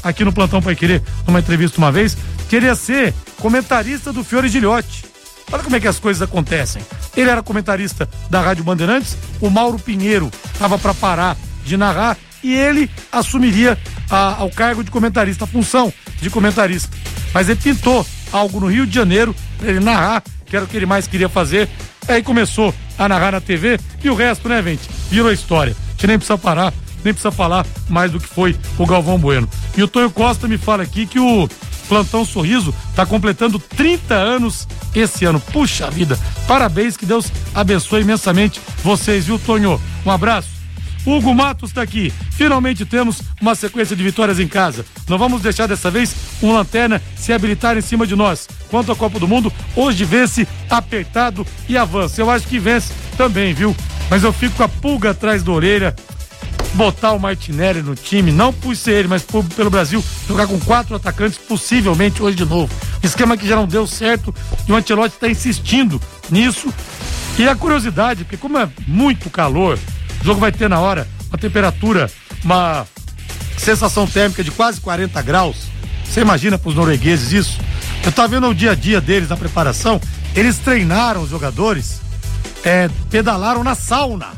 aqui no Plantão Paiquerê, numa entrevista uma vez, queria ser comentarista do Fiore Giliotti. Olha como é que as coisas acontecem. Ele era comentarista da Rádio Bandeirantes, o Mauro Pinheiro estava para parar de narrar e ele assumiria ao cargo de comentarista, a função de comentarista. Mas ele pintou algo no Rio de Janeiro para ele narrar, que era o que ele mais queria fazer. Aí começou a narrar na TV e o resto, né, gente? Virou história. A gente nem precisa parar, nem precisa falar mais do que foi o Galvão Bueno. E o Tonho Costa me fala aqui que o Plantão Sorriso está completando 30 anos esse ano. Puxa vida, parabéns, que Deus abençoe imensamente vocês, viu, Tonho? Um abraço. Hugo Matos está aqui. Finalmente temos uma sequência de vitórias em casa. Não vamos deixar dessa vez um Lanterna se habilitar em cima de nós. Quanto à Copa do Mundo, hoje vence apertado e avança. Eu acho que vence também, viu? Mas eu fico com a pulga atrás da orelha. Botar o Martinelli no time, não por ser ele, mas pelo Brasil, jogar com 4 atacantes, possivelmente hoje de novo. Esquema que já não deu certo e o Ancelotti está insistindo nisso. E a curiosidade, porque como é muito calor, o jogo vai ter na hora uma temperatura, uma sensação térmica de quase 40 graus. Você imagina para os noruegueses isso? Eu estava vendo o dia a dia deles na preparação. Eles treinaram os jogadores, pedalaram na sauna.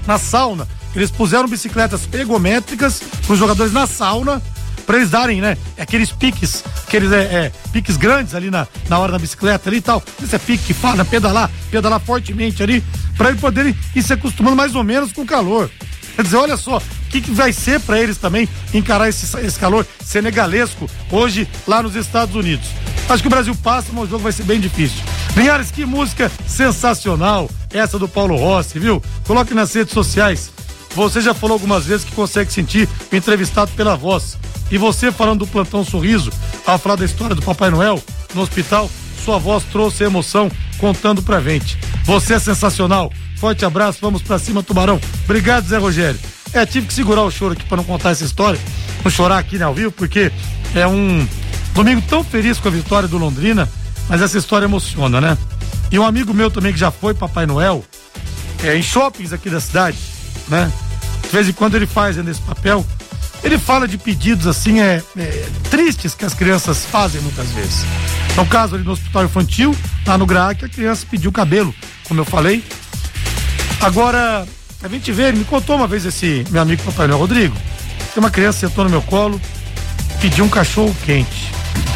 Eles puseram bicicletas ergométricas para os jogadores na sauna, para eles darem, né, aqueles piques, piques grandes ali na hora da bicicleta ali e tal. Esse é pique que fala, pedalar fortemente ali, para eles poderem ir se acostumando mais ou menos com o calor. Quer dizer, olha só, o que vai ser para eles também encarar esse calor senegalesco hoje lá nos Estados Unidos. Acho que o Brasil passa, mas o jogo vai ser bem difícil. Linhares, que música sensacional essa do Paulo Rossi, viu? Coloque nas redes sociais. Você já falou algumas vezes que consegue sentir o entrevistado pela voz. E você falando do Plantão Sorriso, ao falar da história do Papai Noel no hospital, sua voz trouxe emoção contando pra gente. Você é sensacional. Forte abraço, vamos pra cima, Tubarão. Obrigado, Zé Rogério. Tive que segurar o choro aqui pra não contar essa história, não chorar aqui, né, ao vivo, porque é um domingo tão feliz com a vitória do Londrina, mas essa história emociona, né? E um amigo meu também que já foi Papai Noel, em shoppings aqui da cidade, né? De vez em quando ele faz nesse papel. Ele fala de pedidos assim, tristes que as crianças fazem muitas vezes. No caso ali no hospital infantil, lá no GRAAC, a criança pediu cabelo, como eu falei. Agora, a gente vê, ele me contou uma vez esse meu amigo Papai Noel, Rodrigo, tem uma criança sentou no meu colo, pediu um cachorro quente.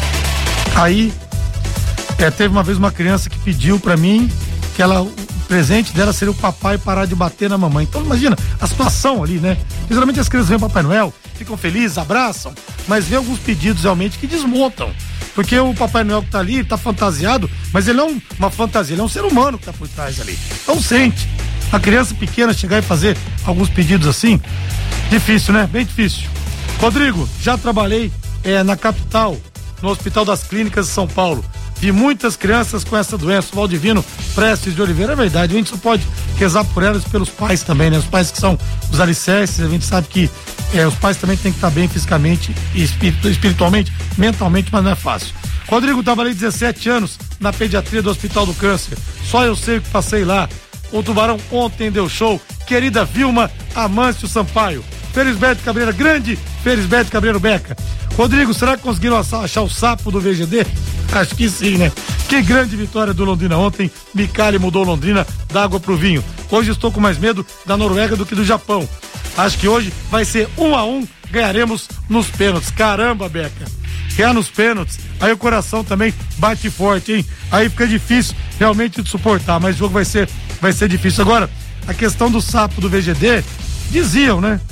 Aí, teve uma vez uma criança que pediu pra mim que o presente dela seria o papai parar de bater na mamãe. Então imagina a situação ali, né? Geralmente as crianças veem o Papai Noel, ficam felizes, abraçam, mas vê alguns pedidos realmente que desmontam. Porque o Papai Noel que tá ali, ele tá fantasiado, mas ele não é uma fantasia, ele é um ser humano que tá por trás ali. Então sente. A criança pequena chegar e fazer alguns pedidos assim, difícil, né? Bem difícil. Rodrigo, já trabalhei na capital, no Hospital das Clínicas de São Paulo. Vi muitas crianças com essa doença. O Valdivino Prestes de Oliveira, é verdade, a gente só pode rezar por elas e pelos pais também, né? Os pais que são os alicerces, a gente sabe que os pais também têm que estar bem fisicamente, espiritualmente, mentalmente, mas não é fácil. Rodrigo, trabalhei 17 anos na pediatria do Hospital do Câncer, só eu sei o que passei lá. O Tubarão ontem deu show. Querida Vilma Amâncio Sampaio, Felisberto Cabreira, grande Felisberto Cabreiro Beca. Rodrigo, será que conseguiram achar o sapo do VGD? Acho que sim, né? Que grande vitória do Londrina ontem. Micali mudou Londrina da água pro vinho. Hoje estou com mais medo da Noruega do que do Japão. Acho que hoje vai ser 1-1, ganharemos nos pênaltis. Caramba, Beca. Ganhar nos pênaltis, aí o coração também bate forte, hein? Aí fica difícil realmente de suportar, mas o jogo vai ser difícil. Agora, a questão do sapo do VGD, diziam, né?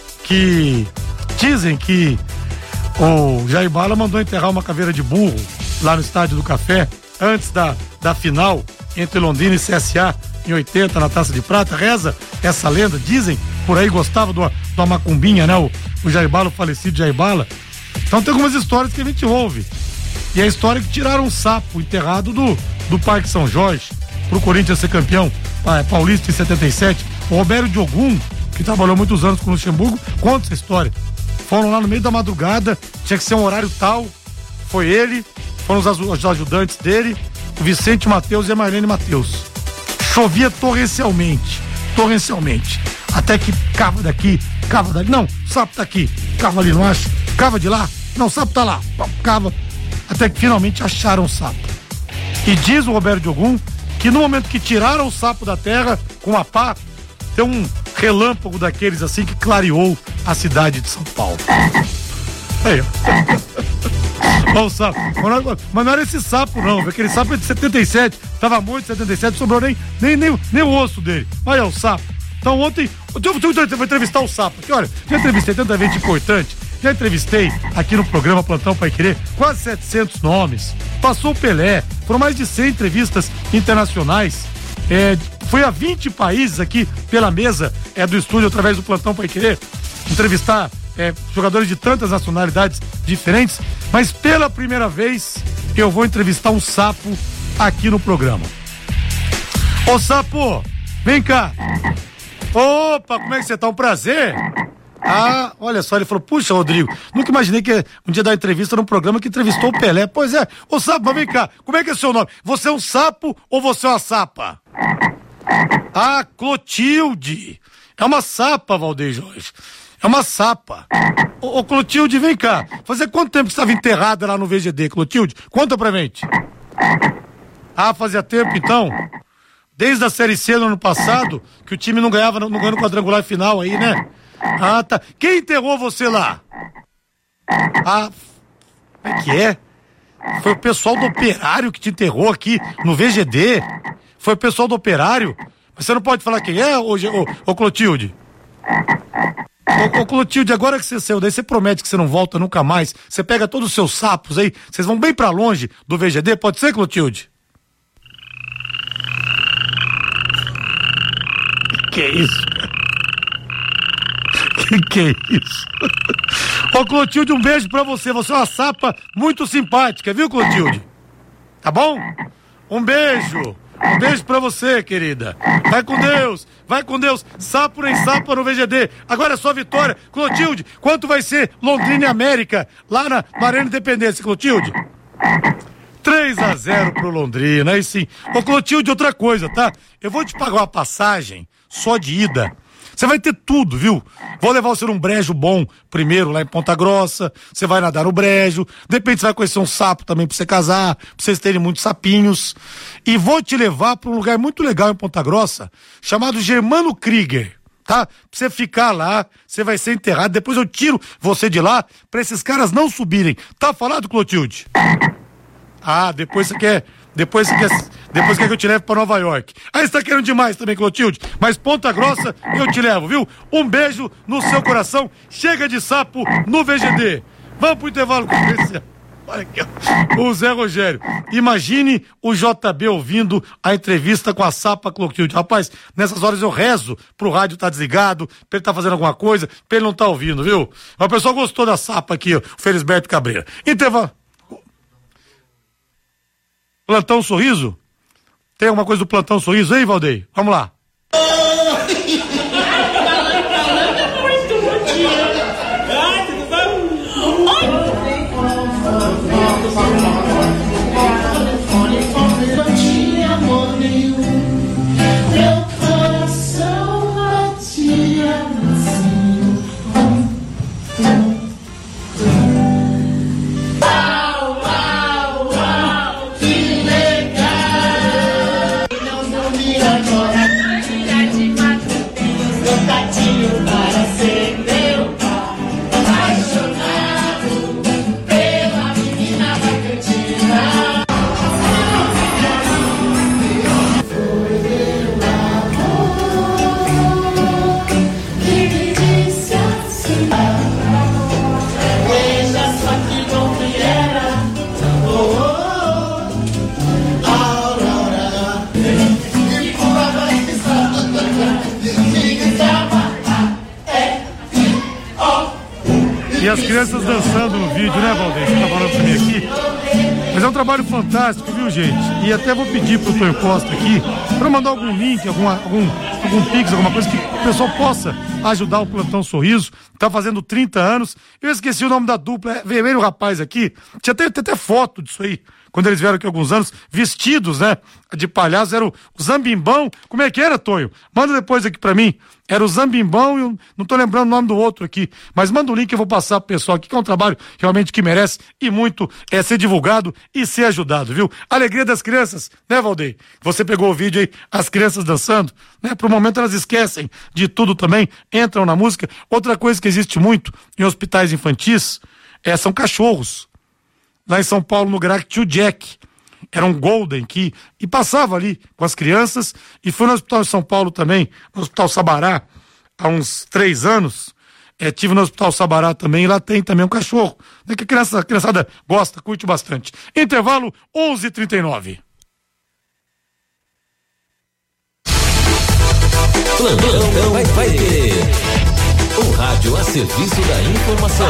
Dizem que o Jair Bala mandou enterrar uma caveira de burro lá no Estádio do Café, antes da final entre Londrina e CSA em 80 na Taça de Prata. Reza essa lenda, dizem, por aí gostava de uma macumbinha, né? O Jair Bala, o falecido Jair Bala. Então tem algumas histórias que a gente ouve. E a história que tiraram um sapo enterrado do Parque São Jorge pro Corinthians ser campeão paulista em 77. O Roberto Diogum, que trabalhou muitos anos com o Luxemburgo, conta essa história. Foram lá no meio da madrugada, tinha que ser um horário tal, foi ele, foram os ajudantes dele, o Vicente Mateus e a Marlene Mateus. Chovia torrencialmente, até que cava daqui, cava dali, não, o sapo tá aqui, cava ali, não acha? Cava de lá, Não, o sapo tá lá. Cava. Até que finalmente acharam o sapo. E diz o Roberto Diogum que no momento que tiraram o sapo da terra com a pá, tem um relâmpago daqueles assim que clareou a cidade de São Paulo. Aí, ó. Ó o sapo. Mas não era esse sapo, não. Aquele sapo é de 77. Tava morto em 77, não sobrou nem o osso dele. Olha o sapo. Então ontem, eu vou entrevistar o sapo aqui, olha, já entrevistei tanta gente importante, já entrevistei aqui no programa Plantão Paiquerê quase 700 nomes, passou o Pelé, foram mais de 100 entrevistas internacionais, foi a 20 países aqui pela mesa do estúdio através do Plantão Paiquerê, entrevistar jogadores de tantas nacionalidades diferentes, mas pela primeira vez eu vou entrevistar um sapo aqui no programa. Ô sapo, vem cá. Opa, como é que você tá? Um prazer. Ah, olha só, ele falou, puxa, Rodrigo, nunca imaginei que um dia dar entrevista num programa que entrevistou o Pelé. Pois é, ô sapo, vem cá, como é que é o seu nome? Você é um sapo ou você é uma sapa? Ah, Clotilde. É uma sapa, Valdeir Jorge. É uma sapa. Ô Clotilde, vem cá. Fazia quanto tempo que você estava enterrada lá no VGD, Clotilde? Conta pra gente. Ah, fazia tempo então? Desde a Série C no ano passado, que o time não ganhava no quadrangular final aí, né? Ah, tá. Quem enterrou você lá? Ah, como é que é? Foi o pessoal do Operário que te enterrou aqui no VGD? Foi o pessoal do Operário? Mas você não pode falar quem é, ô Clotilde? Ô Clotilde, agora que você saiu daí, você promete que você não volta nunca mais. Você pega todos os seus sapos aí, vocês vão bem pra longe do VGD, pode ser, Clotilde? Que é isso? Que é isso? Ô Clotilde, um beijo pra você. Você é uma sapa muito simpática, viu, Clotilde? Tá bom? Um beijo. Um beijo pra você, querida. Vai com Deus. Vai com Deus. Sapo nem sapa no VGD. Agora é só vitória. Clotilde, quanto vai ser Londrina e América lá na Arena Independência, Clotilde? 3-0 pro Londrina, aí sim. Ô Clotilde, outra coisa, tá? Eu vou te pagar uma passagem só de ida. Você vai ter tudo, viu? Vou levar você num brejo bom primeiro lá em Ponta Grossa. Você vai nadar no brejo. De repente você vai conhecer um sapo também pra você casar, pra vocês terem muitos sapinhos. E vou te levar pra um lugar muito legal em Ponta Grossa, chamado Germano Krieger, tá? Pra você ficar lá, você vai ser enterrado. Depois eu tiro você de lá pra esses caras não subirem. Tá falado, Clotilde? Ah, depois você quer que eu te leve pra Nova York. Aí você tá querendo demais também, Clotilde. Mas Ponta Grossa eu te levo, viu? Um beijo no seu coração. Chega de sapo no VGD. Vamos pro intervalo comercial. Olha aqui, ó. O Zé Rogério. Imagine o JB ouvindo a entrevista com a sapa Clotilde. Rapaz, nessas horas eu rezo pro rádio tá desligado, pra ele tá fazendo alguma coisa, pra ele não tá ouvindo, viu? Mas o pessoal gostou da sapa aqui, ó, o Felisberto Cabreira. Intervalo. Plantão Sorriso? Tem alguma coisa do Plantão Sorriso aí, Valdeir? Vamos lá. E as crianças dançando no vídeo, né, Valdeir? Você tá falando pra mim aqui. Mas é um trabalho fantástico, viu, gente? E até vou pedir pro Tonho Costa aqui pra mandar algum link, algum pix, alguma coisa que o pessoal possa ajudar o Plantão Sorriso. Tá fazendo 30 anos. Eu esqueci o nome da dupla. Veio o rapaz aqui. Tinha até foto disso aí. Quando eles vieram aqui há alguns anos, vestidos, né, de palhaço, era o Zambimbão. Como é que era, Tonho? Manda depois aqui pra mim Era o Zambimbão e eu não tô lembrando o nome do outro aqui, mas manda um link que eu vou passar pro pessoal aqui, que é um trabalho realmente que merece e muito ser divulgado e ser ajudado, viu? Alegria das crianças, né, Valdeir? Você pegou o vídeo aí, as crianças dançando, né? Pro momento elas esquecem de tudo também, entram na música. Outra coisa que existe muito em hospitais infantis são cachorros. Lá em São Paulo, no Grac, tinha o Jack. Era um Golden e passava ali com as crianças, e foi no Hospital de São Paulo também, no Hospital Sabará, há uns 3 anos, tive no Hospital Sabará também, e lá tem também um cachorro, né, que a criançada gosta, curte bastante. Intervalo 11h39. Plantão vai ter. O rádio a serviço da informação.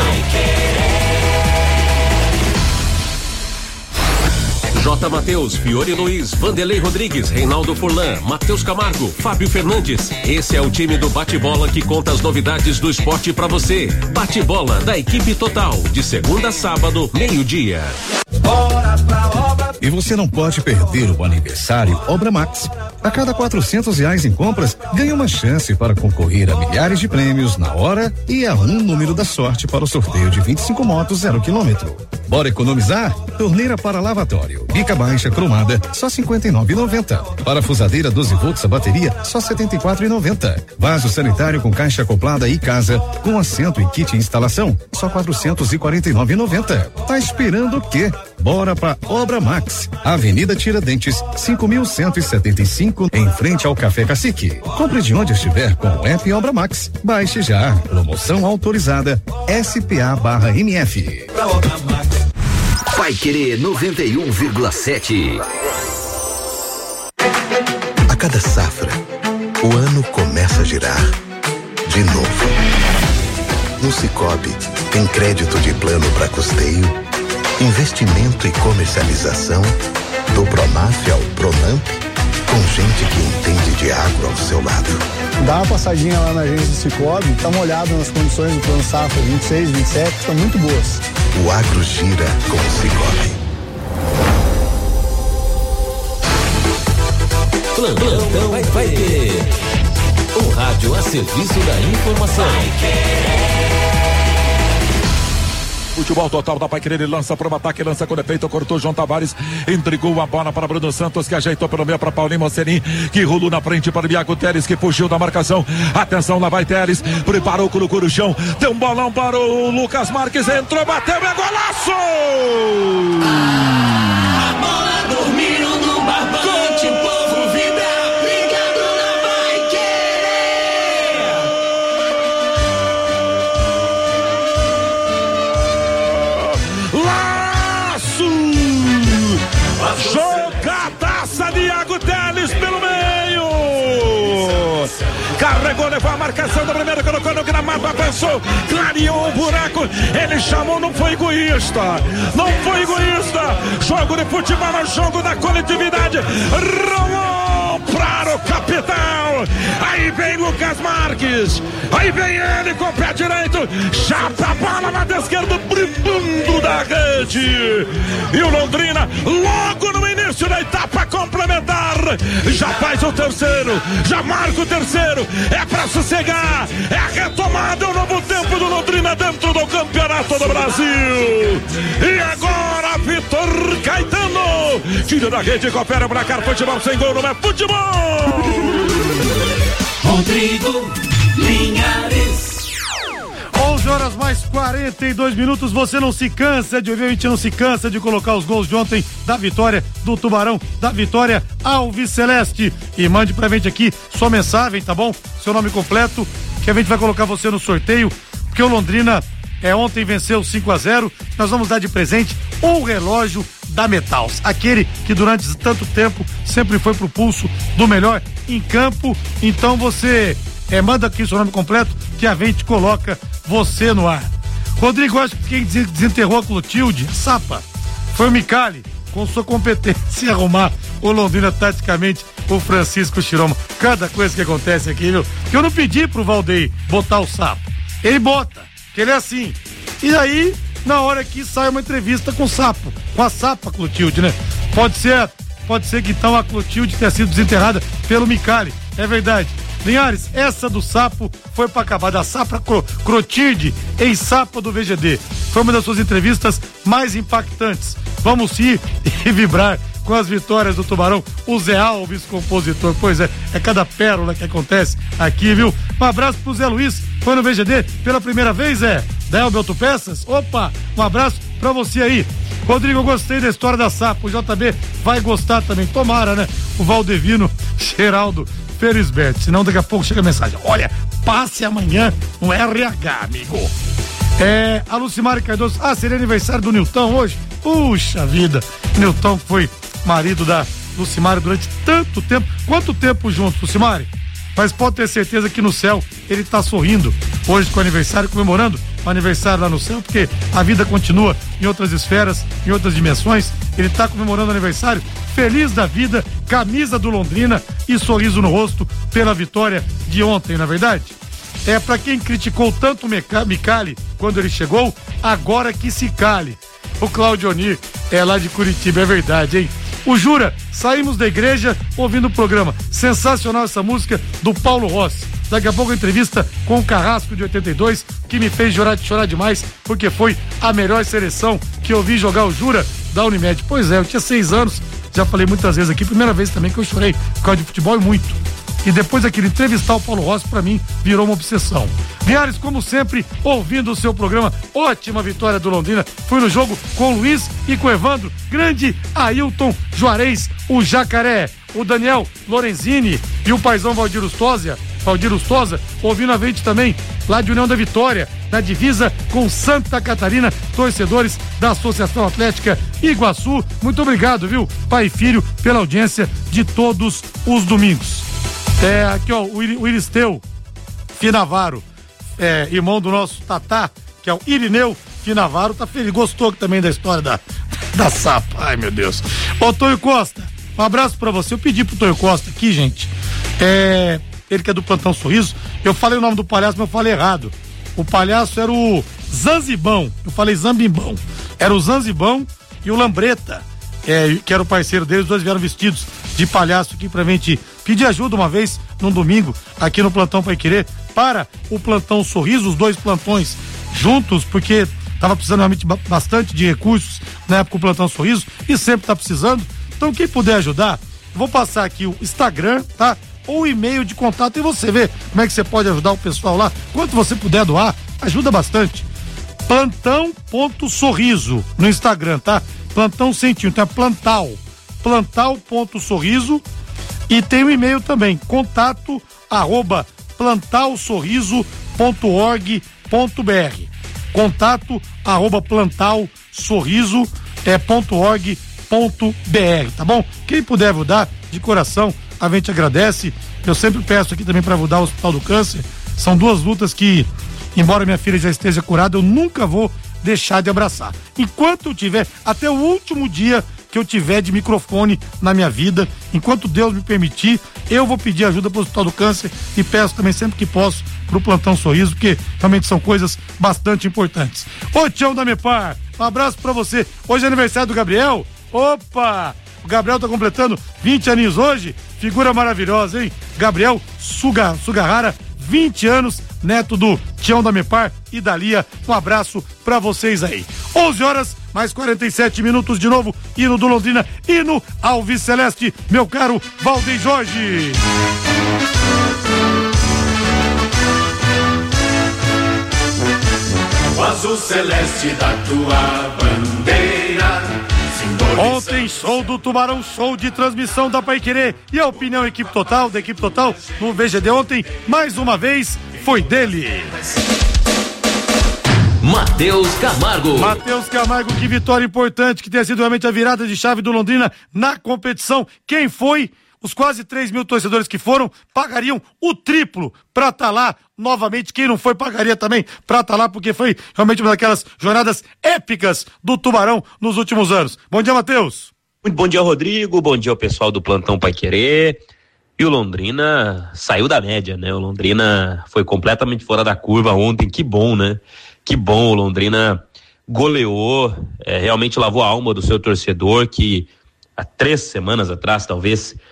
J. Matheus, Fiore Luiz, Vanderlei Rodrigues, Reinaldo Furlan, Matheus Camargo, Fábio Fernandes. Esse é o time do Bate-Bola que conta as novidades do esporte pra você. Bate-Bola da equipe total, de segunda a sábado, 12:00. Bora pra obra. E você não pode perder o aniversário Obra Max. A cada R$400 em compras, ganha uma chance para concorrer a milhares de prêmios na hora e a um número da sorte para o sorteio de 25 motos 0 km. Bora economizar? Torneira para lavatório, bica baixa cromada, só R$59,90. Parafusadeira 12 volts a bateria, só R$74,90. Vaso sanitário com caixa acoplada e casa, com assento e kit instalação, só R$449,90. Tá esperando o quê? Bora pra Obra Max, Avenida Tiradentes, 5.175, em frente ao Café Cacique. Compre de onde estiver com o app Obra Max. Baixe já. Promoção autorizada SPA/MF. Vai querer 91,7. A cada safra, o ano começa a girar. De novo. No Sicoob, tem crédito de plano para custeio, investimento e comercialização, do Pronaf ao Pronamp, com gente que entende de agro ao seu lado. Dá uma passadinha lá na agência do Sicoob, dá uma olhada nas condições do plano safra 26, 27, que estão muito boas. O agro gira com o Sicoob. Plantão vai ter. O rádio a serviço da informação. Futebol total da Paiquerê, ele lança para o ataque, lança com defeito, cortou João Tavares, entregou a bola para Bruno Santos, que ajeitou pelo meio para Paulinho Mocerim, que rolou na frente para o Biago Teres, que fugiu da marcação. Atenção, lá vai Teres, preparou, colocou no chão, deu um bolão para o Lucas Marques, entrou, bateu, é golaço! A bola dormiu no barbante, povo vibra, ligado na Laço! Jogadaça de Iago Teles pelo meio! Carregou, levou a marcação da primeira, colocou no gramado, avançou, clareou o buraco, ele chamou, não foi egoísta, não foi egoísta, jogo de futebol, é jogo da coletividade, rolou para o capitão, aí vem Lucas Marques, aí vem ele com o pé direito, chapa a bola na esquerda, brincando da rede, e o Londrina, logo no início da etapa complementar, já faz o terceiro, já marca o terceiro, é pra sossegar, é a retomada, é o novo tempo do Londrina dentro do Campeonato do Brasil. E agora Vitor Caetano tira da rede, coopera pra cá, futebol sem gol não é futebol. Rodrigo Linhares. 11h mais 42 minutos, você não se cansa de ouvir, a gente não se cansa de colocar os gols de ontem da vitória do Tubarão, da vitória Alves Celeste. E mande pra gente aqui sua mensagem, tá bom? Seu nome completo, que a gente vai colocar você no sorteio, porque o Londrina ontem venceu 5-0, nós vamos dar de presente o relógio da Metals, aquele que durante tanto tempo sempre foi pro pulso do melhor em campo. Então você manda aqui seu nome completo, que a gente coloca você no ar. Rodrigo, acho que quem desenterrou a Clotilde, Sapa, foi o Micali, com sua competência em arrumar o Londrina taticamente, o Francisco Chiroma. Cada coisa que acontece aqui, viu? Que eu não pedi pro Valdeir botar o Sapo, ele bota, que ele é assim. E aí, na hora que sai uma entrevista com o Sapo, com a Sapa Clotilde, né? Pode ser que então a Clotilde tenha sido desenterrada pelo Micali, é verdade. Linhares, essa do Sapo foi pra acabar, da Safra Crotilde, ex-Sapa do VGD. Foi uma das suas entrevistas mais impactantes. Vamos ir e vibrar com as vitórias do Tubarão. O Zé Alves, compositor, pois é cada pérola que acontece aqui, viu? Um abraço pro Zé Luiz, foi no VGD pela primeira vez, da Elbe Autopeças. Opa, um abraço pra você aí. Rodrigo, eu gostei da história da Sapo, o JB vai gostar também, tomara, né? O Valdevino Geraldo Ferisberto, senão daqui a pouco chega a mensagem, olha, passe amanhã no RH, amigo. A Lucimari Cardoso, seria aniversário do Nilton hoje? Puxa vida, Nilton foi marido da Lucimari durante tanto tempo. Quanto tempo juntos, Lucimari? Mas pode ter certeza que no céu ele tá sorrindo hoje com o aniversário, comemorando o aniversário lá no céu, porque a vida continua em outras esferas, em outras dimensões. Ele tá comemorando o aniversário, feliz da vida, camisa do Londrina e sorriso no rosto pela vitória de ontem, na é verdade? Pra quem criticou tanto o Micali quando ele chegou, agora que se cale. O Claudio Onir é lá de Curitiba, é verdade, hein? O Jura, saímos da igreja ouvindo o programa. Sensacional essa música do Paulo Rossi. Daqui a pouco a entrevista com o Carrasco de 82, que me fez chorar demais, porque foi a melhor seleção que eu vi jogar, o Jura da Unimed. Pois é, eu tinha 6 anos, já falei muitas vezes aqui, primeira vez também que eu chorei por causa de futebol e muito. E depois daquele entrevistar o Paulo Rossi, pra mim, virou uma obsessão. Linhares, como sempre, ouvindo o seu programa, ótima vitória do Londrina. Fui no jogo com o Luiz e com o Evandro, grande Ailton Juarez, o Jacaré, o Daniel Lorenzini e o paizão Valdir Ustosa, ouvindo a gente também, lá de União da Vitória, na divisa com Santa Catarina, torcedores da Associação Atlética Iguaçu. Muito obrigado, viu, pai e filho, pela audiência de todos os domingos. Aqui, ó, o Iristeu Finavaro, irmão do nosso Tatá, que é o Irineu Finavaro, tá feliz, gostou também da história da Sapa. Ai, meu Deus. Ô, Tonho Costa, um abraço pra você. Eu pedi pro Tonho Costa aqui, gente, ele que é do Plantão Sorriso, eu falei o nome do palhaço, mas eu falei errado. O palhaço era o Zanzibão, eu falei Zambimbão, era o Zanzibão e o Lambreta, que era o parceiro deles, os dois vieram vestidos de palhaço aqui pra gente pedir ajuda uma vez, num domingo, aqui no Plantão Paiquerê, para o Plantão Sorriso, os dois plantões juntos, porque tava precisando realmente bastante de recursos na época o Plantão Sorriso, e sempre tá precisando. Então quem puder ajudar, vou passar aqui o Instagram, tá? Ou o e-mail de contato, e você vê como é que você pode ajudar o pessoal lá. Quanto você puder doar, ajuda bastante. Plantão.sorriso no Instagram, tá? Plantão Centinho, então é plantal.sorriso, e tem o e-mail também, contato@plantalsorriso.org.br, contato@plantalsorriso.org.br, tá bom? Quem puder ajudar, de coração, a gente agradece. Eu sempre peço aqui também para ajudar o Hospital do Câncer. São 2 lutas que, embora minha filha já esteja curada, eu nunca vou deixar de abraçar. Enquanto eu tiver, até o último dia que eu tiver de microfone na minha vida, enquanto Deus me permitir, eu vou pedir ajuda para o Hospital do Câncer, e peço também sempre que posso pro Plantão Sorriso, porque realmente são coisas bastante importantes. Ô, Tião da Mepar, um abraço para você. Hoje é aniversário do Gabriel. Opa! O Gabriel tá completando 20 aninhos hoje, figura maravilhosa, hein? Gabriel Sugahara, 20 anos, neto do Tião da Mepar e da Lia. Um abraço pra vocês aí. 11 horas, mais 47 minutos de novo, hino do Londrina, hino Alves Celeste, meu caro Valdeir Jorge. O azul celeste da tua bandeira. Ontem, show do Tubarão, show de transmissão da Paiquerê, e a opinião da equipe total no VGD ontem, mais uma vez, foi dele. Matheus Camargo, que vitória importante, que tenha sido realmente a virada de chave do Londrina na competição. Quem foi? Os quase 3 mil torcedores que foram pagariam o triplo pra estar lá novamente. Quem não foi pagaria também pra estar lá, porque foi realmente uma daquelas jornadas épicas do Tubarão nos últimos anos. Bom dia, Matheus. Muito bom dia, Rodrigo. Bom dia ao pessoal do Plantão Paiquerê. E o Londrina saiu da média, né? O Londrina foi completamente fora da curva ontem. Que bom, né? Que bom, o Londrina goleou, realmente lavou a alma do seu torcedor, que há 3 semanas atrás, talvez,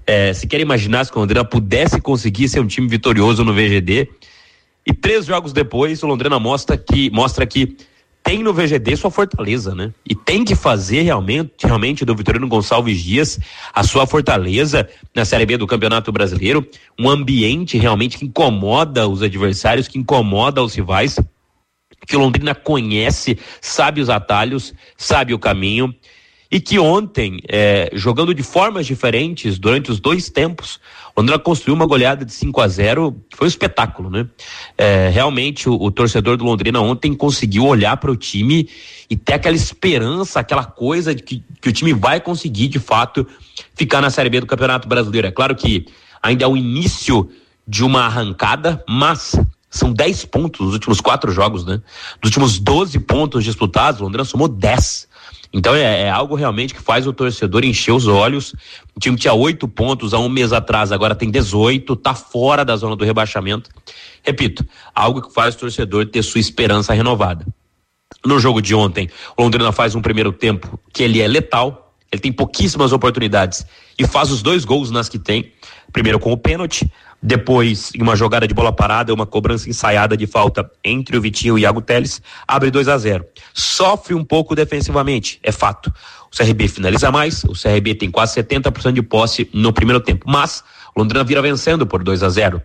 Se quer imaginar se o Londrina pudesse conseguir ser um time vitorioso no VGD, e 3 jogos depois o Londrina mostra que tem no VGD sua fortaleza, né? E tem que fazer realmente do Vitorino Gonçalves Dias a sua fortaleza na Série B do Campeonato Brasileiro, um ambiente realmente que incomoda os adversários, que incomoda os rivais, que o Londrina conhece, sabe os atalhos, sabe o caminho, e que ontem, jogando de formas diferentes durante os 2 tempos, o Londrina construiu uma goleada de 5-0, que foi um espetáculo, né? Realmente o torcedor do Londrina ontem conseguiu olhar para o time e ter aquela esperança, aquela coisa de que o time vai conseguir de fato ficar na Série B do Campeonato Brasileiro. É claro que ainda é o início de uma arrancada, mas são 10 pontos nos últimos 4 jogos, né? Dos últimos 12 pontos disputados, o Londrina somou 10. Então é algo realmente que faz o torcedor encher os olhos. O time que tinha 8 pontos há um mês atrás, agora tem 18, tá fora da zona do rebaixamento. Repito, algo que faz o torcedor ter sua esperança renovada. No jogo de ontem, o Londrina faz um primeiro tempo que ele é letal, ele tem pouquíssimas oportunidades e faz os 2 gols nas que tem. Primeiro com o pênalti, depois em uma jogada de bola parada, uma cobrança ensaiada de falta entre o Vitinho e o Iago Teles, abre 2-0. Sofre um pouco defensivamente, é fato. O CRB finaliza mais, o CRB tem quase 70% de posse no primeiro tempo, mas o Londrina vira vencendo por 2-0.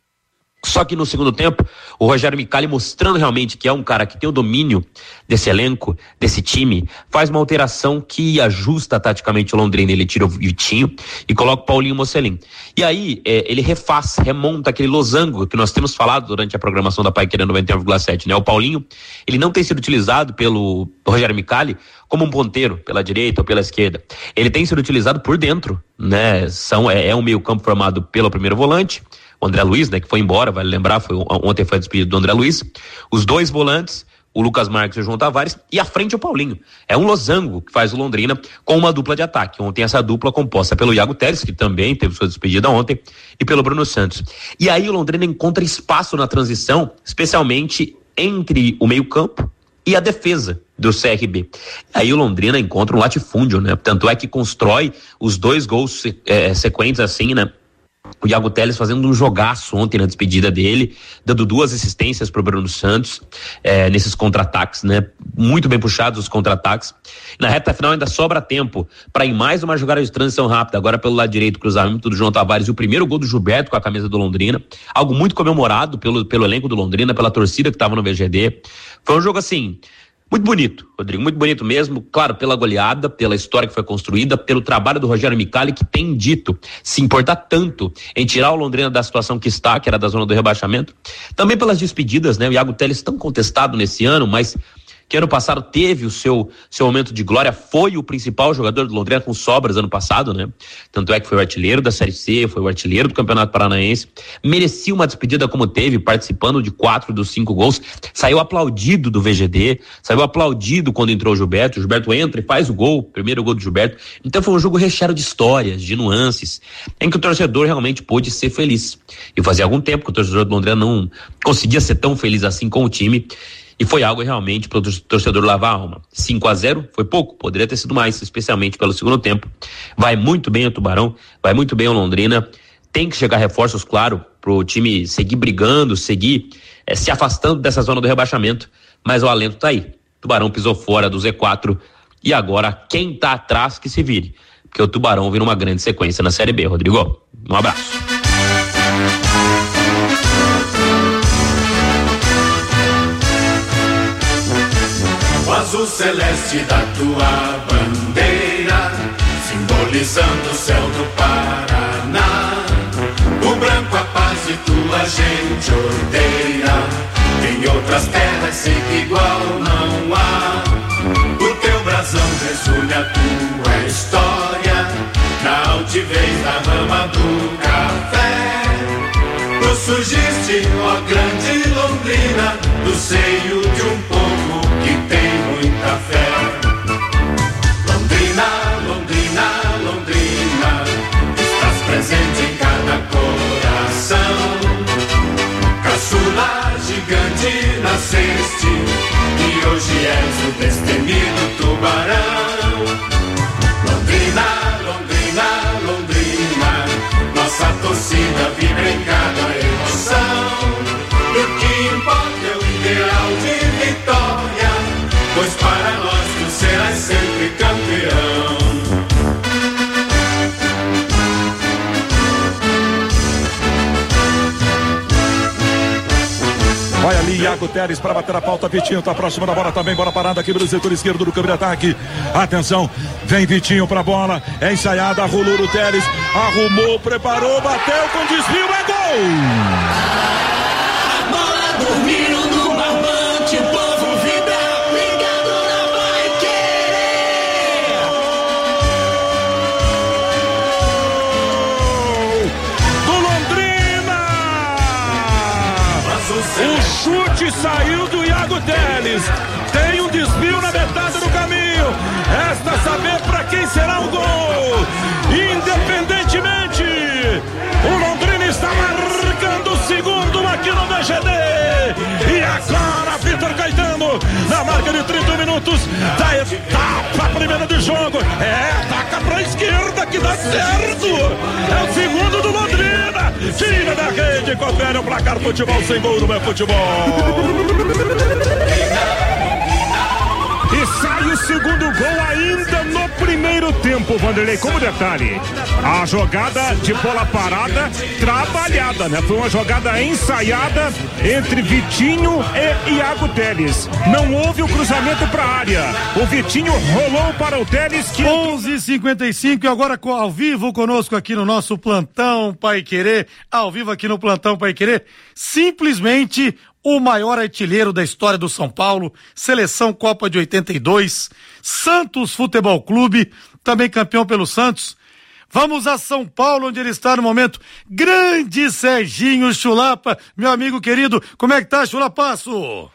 Só que no segundo tempo, o Rogério Micali, mostrando realmente que é um cara que tem o domínio desse elenco, desse time, faz uma alteração que ajusta taticamente o Londrina. Ele tira o Vitinho e coloca o Paulinho Mocelin. E aí, ele remonta aquele losango que nós temos falado durante a programação da Paiquerê 91,7, né? O Paulinho, ele não tem sido utilizado pelo Rogério Micali como um ponteiro, pela direita ou pela esquerda. Ele tem sido utilizado por dentro, né? É um meio campo formado pelo primeiro volante, o André Luiz, né, que foi embora, vale lembrar, ontem foi a despedida do André Luiz, os 2 volantes, o Lucas Marques e o João Tavares, e à frente o Paulinho. É um losango que faz o Londrina com uma dupla de ataque. Ontem essa dupla composta pelo Iago Teles, que também teve sua despedida ontem, e pelo Bruno Santos. E aí o Londrina encontra espaço na transição, especialmente entre o meio-campo e a defesa do CRB. Aí o Londrina encontra um latifúndio, né? Tanto é que constrói os 2 gols sequentes assim, né? O Iago Teles fazendo um jogaço ontem na despedida dele, dando 2 assistências pro Bruno Santos, nesses contra-ataques, né? Muito bem puxados os contra-ataques. Na reta final ainda sobra tempo para ir mais uma jogada de transição rápida, agora pelo lado direito, cruzamento do João Tavares e o primeiro gol do Gilberto com a camisa do Londrina. Algo muito comemorado pelo elenco do Londrina, pela torcida que estava no VGD. Foi um jogo assim, muito bonito, Rodrigo, muito bonito mesmo, claro, pela goleada, pela história que foi construída, pelo trabalho do Rogério Micali, que tem dito se importar tanto em tirar o Londrina da situação que está, que era da zona do rebaixamento, também pelas despedidas, né? O Iago Teles tão contestado nesse ano, mas que ano passado teve o seu momento de glória, foi o principal jogador do Londrina com sobras ano passado, né? Tanto é que foi o artilheiro da Série C, foi o artilheiro do Campeonato Paranaense, merecia uma despedida como teve, participando de 4 dos 5 gols, saiu aplaudido do VGD, saiu aplaudido quando entrou o Gilberto entra e faz o gol, primeiro gol do Gilberto. Então foi um jogo recheado de histórias, de nuances, em que o torcedor realmente pôde ser feliz. E fazia algum tempo que o torcedor do Londrina não conseguia ser tão feliz assim com o time. E foi algo realmente para o torcedor lavar a alma. 5-0 foi pouco, poderia ter sido mais, especialmente pelo segundo tempo. Vai muito bem o Tubarão, vai muito bem o Londrina. Tem que chegar reforços, claro, para o time seguir brigando, seguir se afastando dessa zona do rebaixamento. Mas o alento tá aí. Tubarão pisou fora do Z4 e agora quem tá atrás que se vire. Porque o Tubarão vira uma grande sequência na Série B, Rodrigo. Um abraço. Azul celeste da tua bandeira, simbolizando o céu do Paraná. O branco a paz e tua gente odeia, em outras terras sei que igual não há. O teu brasão resume a tua história, na altivez da rama do café. Tu surgiste, ó grande Londrina, do seio de um povo que tem muita fé. Londrina, Londrina, Londrina, estás presente em cada coração. Caçula gigante nasceste, e hoje és o destemido Tubarão. Londrina, Londrina, Londrina, sempre campeão. Vai ali, Iago Teles para bater a pauta. Vitinho tá próximo da bola também. Bola parada aqui pelo setor esquerdo do campo de ataque. Atenção, vem Vitinho pra bola. É ensaiada, rolou o Teles. Arrumou, preparou, bateu com desvio. É gol! A bola dormiu no barbante. O povo vibra, ligado na Vai Querer. Do Londrina! O chute saiu do Iago Teles. Tem um desvio na metade do caminho. Resta saber para quem será o gol. Independentemente, o Londrina está marcando o segundo aqui no VGD. E agora, Vitor Caetano, na marca de 30 minutos da etapa primeira do jogo. Ataca para a esquerda que dá certo. É o segundo do Londrina. Tira da rede, confere o placar. Futebol sem gol não é futebol. E sai o segundo gol ainda no primeiro tempo, Vanderlei. Como detalhe, a jogada de bola parada trabalhada, né? Foi uma jogada ensaiada entre Vitinho e Iago Teles. Não houve o cruzamento para a área. O Vitinho rolou para o Teles que... 11h55 e agora ao vivo conosco aqui no nosso Plantão Paiquerê. Ao vivo aqui no Plantão Paiquerê. Simplesmente... o maior artilheiro da história do São Paulo, seleção Copa de 82, Santos Futebol Clube, também campeão pelo Santos. Vamos a São Paulo, onde ele está no momento. Grande Serginho Chulapa, meu amigo querido, como é que tá, Chulapaço?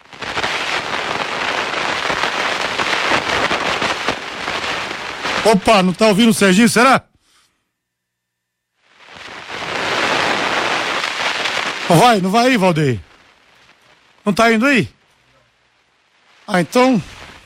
Opa, não tá ouvindo o Serginho, será? Não vai aí, Valdeir? Não tá indo aí? Ah, então...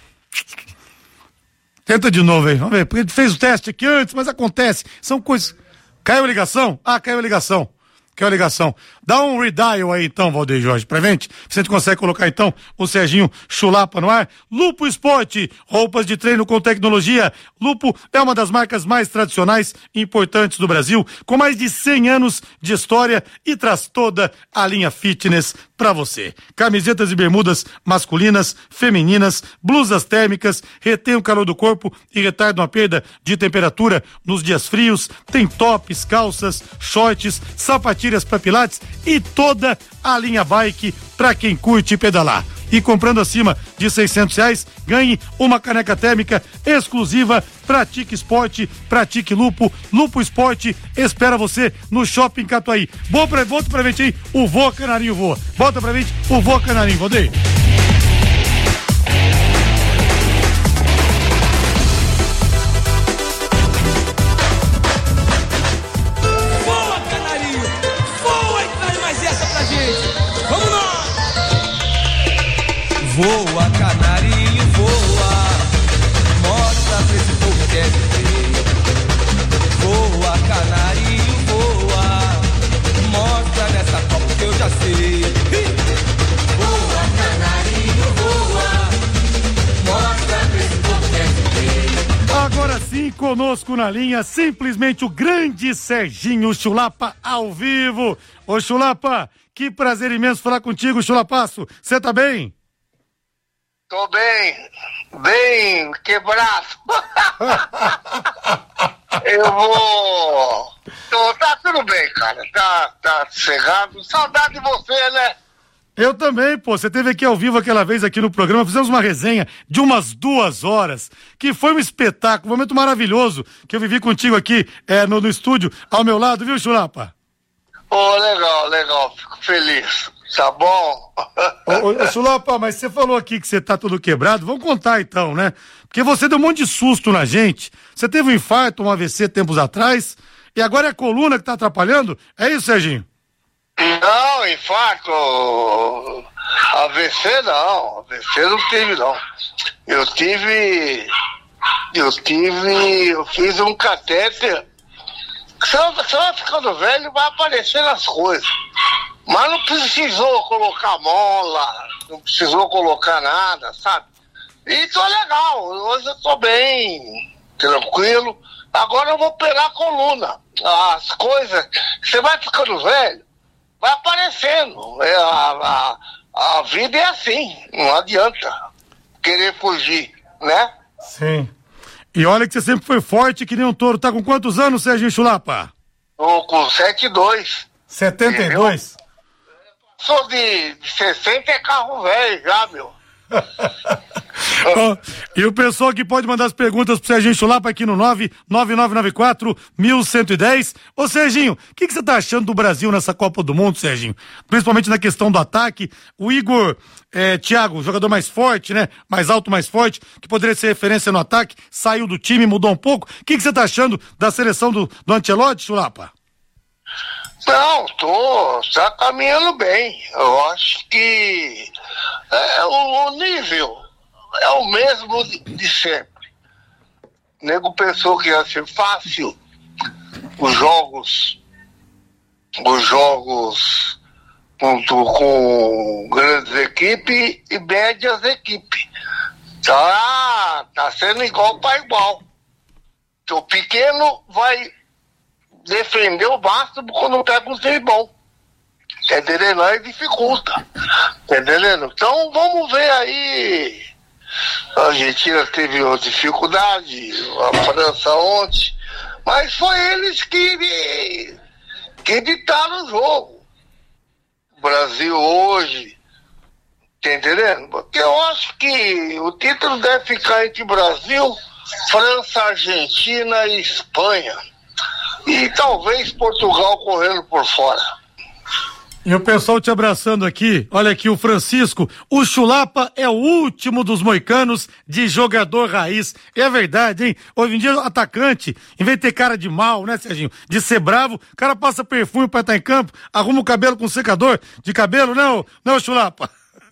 tenta de novo aí, vamos ver. Porque ele fez o teste aqui antes, mas acontece. São coisas... Caiu a ligação? Ah, caiu a ligação. Caiu a ligação. Dá um redial aí então, Valdeir Jorge, pra gente. Se a gente consegue colocar então o Serginho Chulapa no ar. Lupo Esporte, roupas de treino com tecnologia. Lupo é uma das marcas mais tradicionais e importantes do Brasil, com mais de 100 anos de história e traz toda a linha fitness pra você. Camisetas e bermudas masculinas, femininas, blusas térmicas, retém o calor do corpo e retardam a perda de temperatura nos dias frios. Tem tops, calças, shorts, sapatilhas para pilates e toda a linha bike para quem curte pedalar. E comprando acima de R$600, ganhe uma caneca térmica exclusiva. Pratique esporte, pratique Lupo. Lupo Esporte espera você no Shopping Catuaí. Bota pra gente aí o Voa Canarinho Voa. Bota pra gente o Voa Canarinho, Valdeir. Voa, Canarinho! Voa e traz mais essa pra gente! Vamos lá! Voa, canarinho, voa. Mostra pra esse povo que é viver. Voa, canarinho, voa. Mostra nessa Copa que eu já sei. Voa, canarinho, voa. Mostra pra esse povo que é viver. Agora sim, conosco na linha, simplesmente o grande Serginho Chulapa ao vivo. Ô Chulapa, que prazer imenso falar contigo, Chulapaço. Você tá bem? Tô bem quebrado. Eu vou... tá tudo bem, cara. Tá sossegado. Saudade de você, né? Eu também, pô. Você esteve aqui ao vivo aquela vez aqui no programa. Fizemos uma resenha de umas 2 horas, que foi um espetáculo, um momento maravilhoso que eu vivi contigo aqui no estúdio, ao meu lado, viu, Chulapa? Pô, legal. Fico feliz. Tá bom? Ô, Chulapa, mas você falou aqui que você tá todo quebrado. Vamos contar então, né? Porque você deu um monte de susto na gente. Você teve um infarto, um AVC tempos atrás, e agora é a coluna que tá atrapalhando? É isso, Serginho? Não, infarto. AVC não. AVC não tive, não. Eu fiz um catéter. Você vai ficando velho, vai aparecendo as coisas. Mas não precisou colocar mola, não precisou colocar nada, sabe? E tô legal, hoje eu tô bem, tranquilo. Agora eu vou operar a coluna. As coisas, você vai ficando velho, vai aparecendo. A vida é assim, não adianta querer fugir, né? Sim. E olha que você sempre foi forte que nem um touro. Tá com quantos anos, Serginho Chulapa? Tô com 72. 72? Sou de 60 é carro velho já, meu. Oh, e o pessoal que pode mandar as perguntas pro Serginho Chulapa aqui no 99994-1110. Ô Serginho, o que você tá achando do Brasil nessa Copa do Mundo, Serginho? Principalmente na questão do ataque. O Igor, Thiago, jogador mais forte, né? Mais alto, mais forte, que poderia ser referência no ataque, saiu do time, mudou um pouco. O que você tá achando da seleção do Ancelotti, Chulapa? Não, tá caminhando bem. Eu acho que o nível é o mesmo de sempre. O nego pensou que ia ser fácil os jogos com grandes equipes e médias equipes. Tá sendo igual para igual. O pequeno vai defender o máximo quando pega um time bom. Tá entendendo? Aí dificulta. Tá entendendo? Então vamos ver aí. A Argentina teve dificuldade, a França ontem, mas foi eles que editaram o jogo. O Brasil hoje, tá entendendo? Porque eu acho que o título deve ficar entre Brasil, França, Argentina e Espanha. E talvez Portugal correndo por fora. E o pessoal te abraçando aqui, olha aqui o Francisco, o Chulapa é o último dos moicanos de jogador raiz. É verdade, hein? Hoje em dia, atacante, em vez de ter cara de mal, né, Serginho? De ser bravo, o cara passa perfume pra estar em campo, arruma o cabelo com secador de cabelo, não, Chulapa?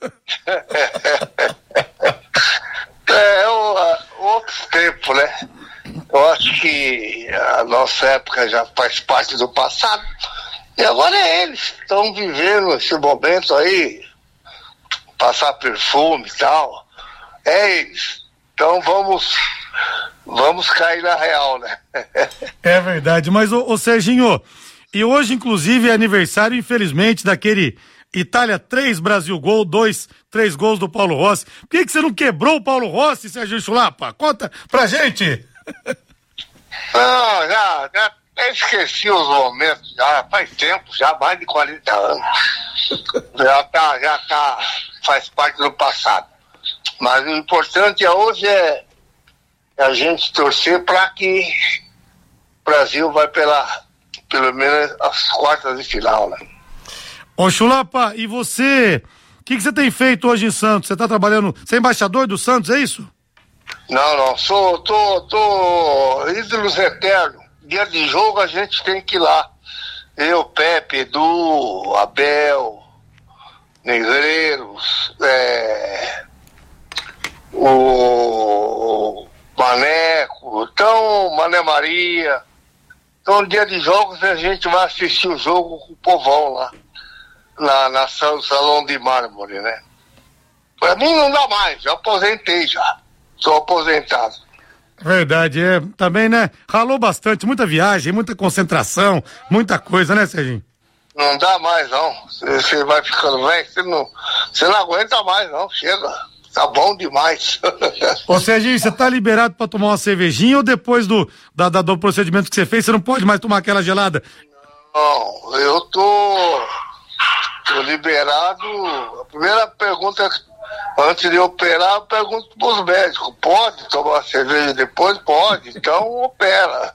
Outros tempos, né? Eu acho que a nossa época já faz parte do passado. E agora eles estão vivendo esse momento aí, passar perfume e tal. É eles. Então vamos cair na real, né? É verdade, mas ô Serginho, e hoje inclusive é aniversário, infelizmente, daquele Itália 3, Brasil gol, 3 gols do Paulo Rossi. Por que você não quebrou o Paulo Rossi, Serginho Chulapa? Conta pra gente. Não, já esqueci os momentos, já faz tempo, já mais de 40 anos. Já tá, faz parte do passado. Mas o importante hoje é a gente torcer para que o Brasil vai pelo menos as quartas de final, né? Ô Chulapa, e você, o que você tem feito hoje em Santos? Você tá trabalhando, você é embaixador do Santos, é isso? Não, tô ídolos eternos. Dia de jogo a gente tem que ir lá. Eu, Pepe, Edu, Abel, Negreiros, o Maneco, então, Mané Maria. Então, dia de jogos a gente vai assistir o jogo com o povão lá, na Salão de Mármore, né? Pra mim não dá mais, já aposentei já. Sou aposentado. Verdade, também, né? Ralou bastante, muita viagem, muita concentração, muita coisa, né, Serginho? Não dá mais, não. Você vai ficando velho, você não aguenta mais, não. Chega, tá bom demais. Ô, Serginho, você tá liberado pra tomar uma cervejinha ou depois do procedimento que você fez, você não pode mais tomar aquela gelada? Não, eu tô liberado. A primeira pergunta antes de operar, eu pergunto pros médicos, pode tomar cerveja depois? Pode, então opera.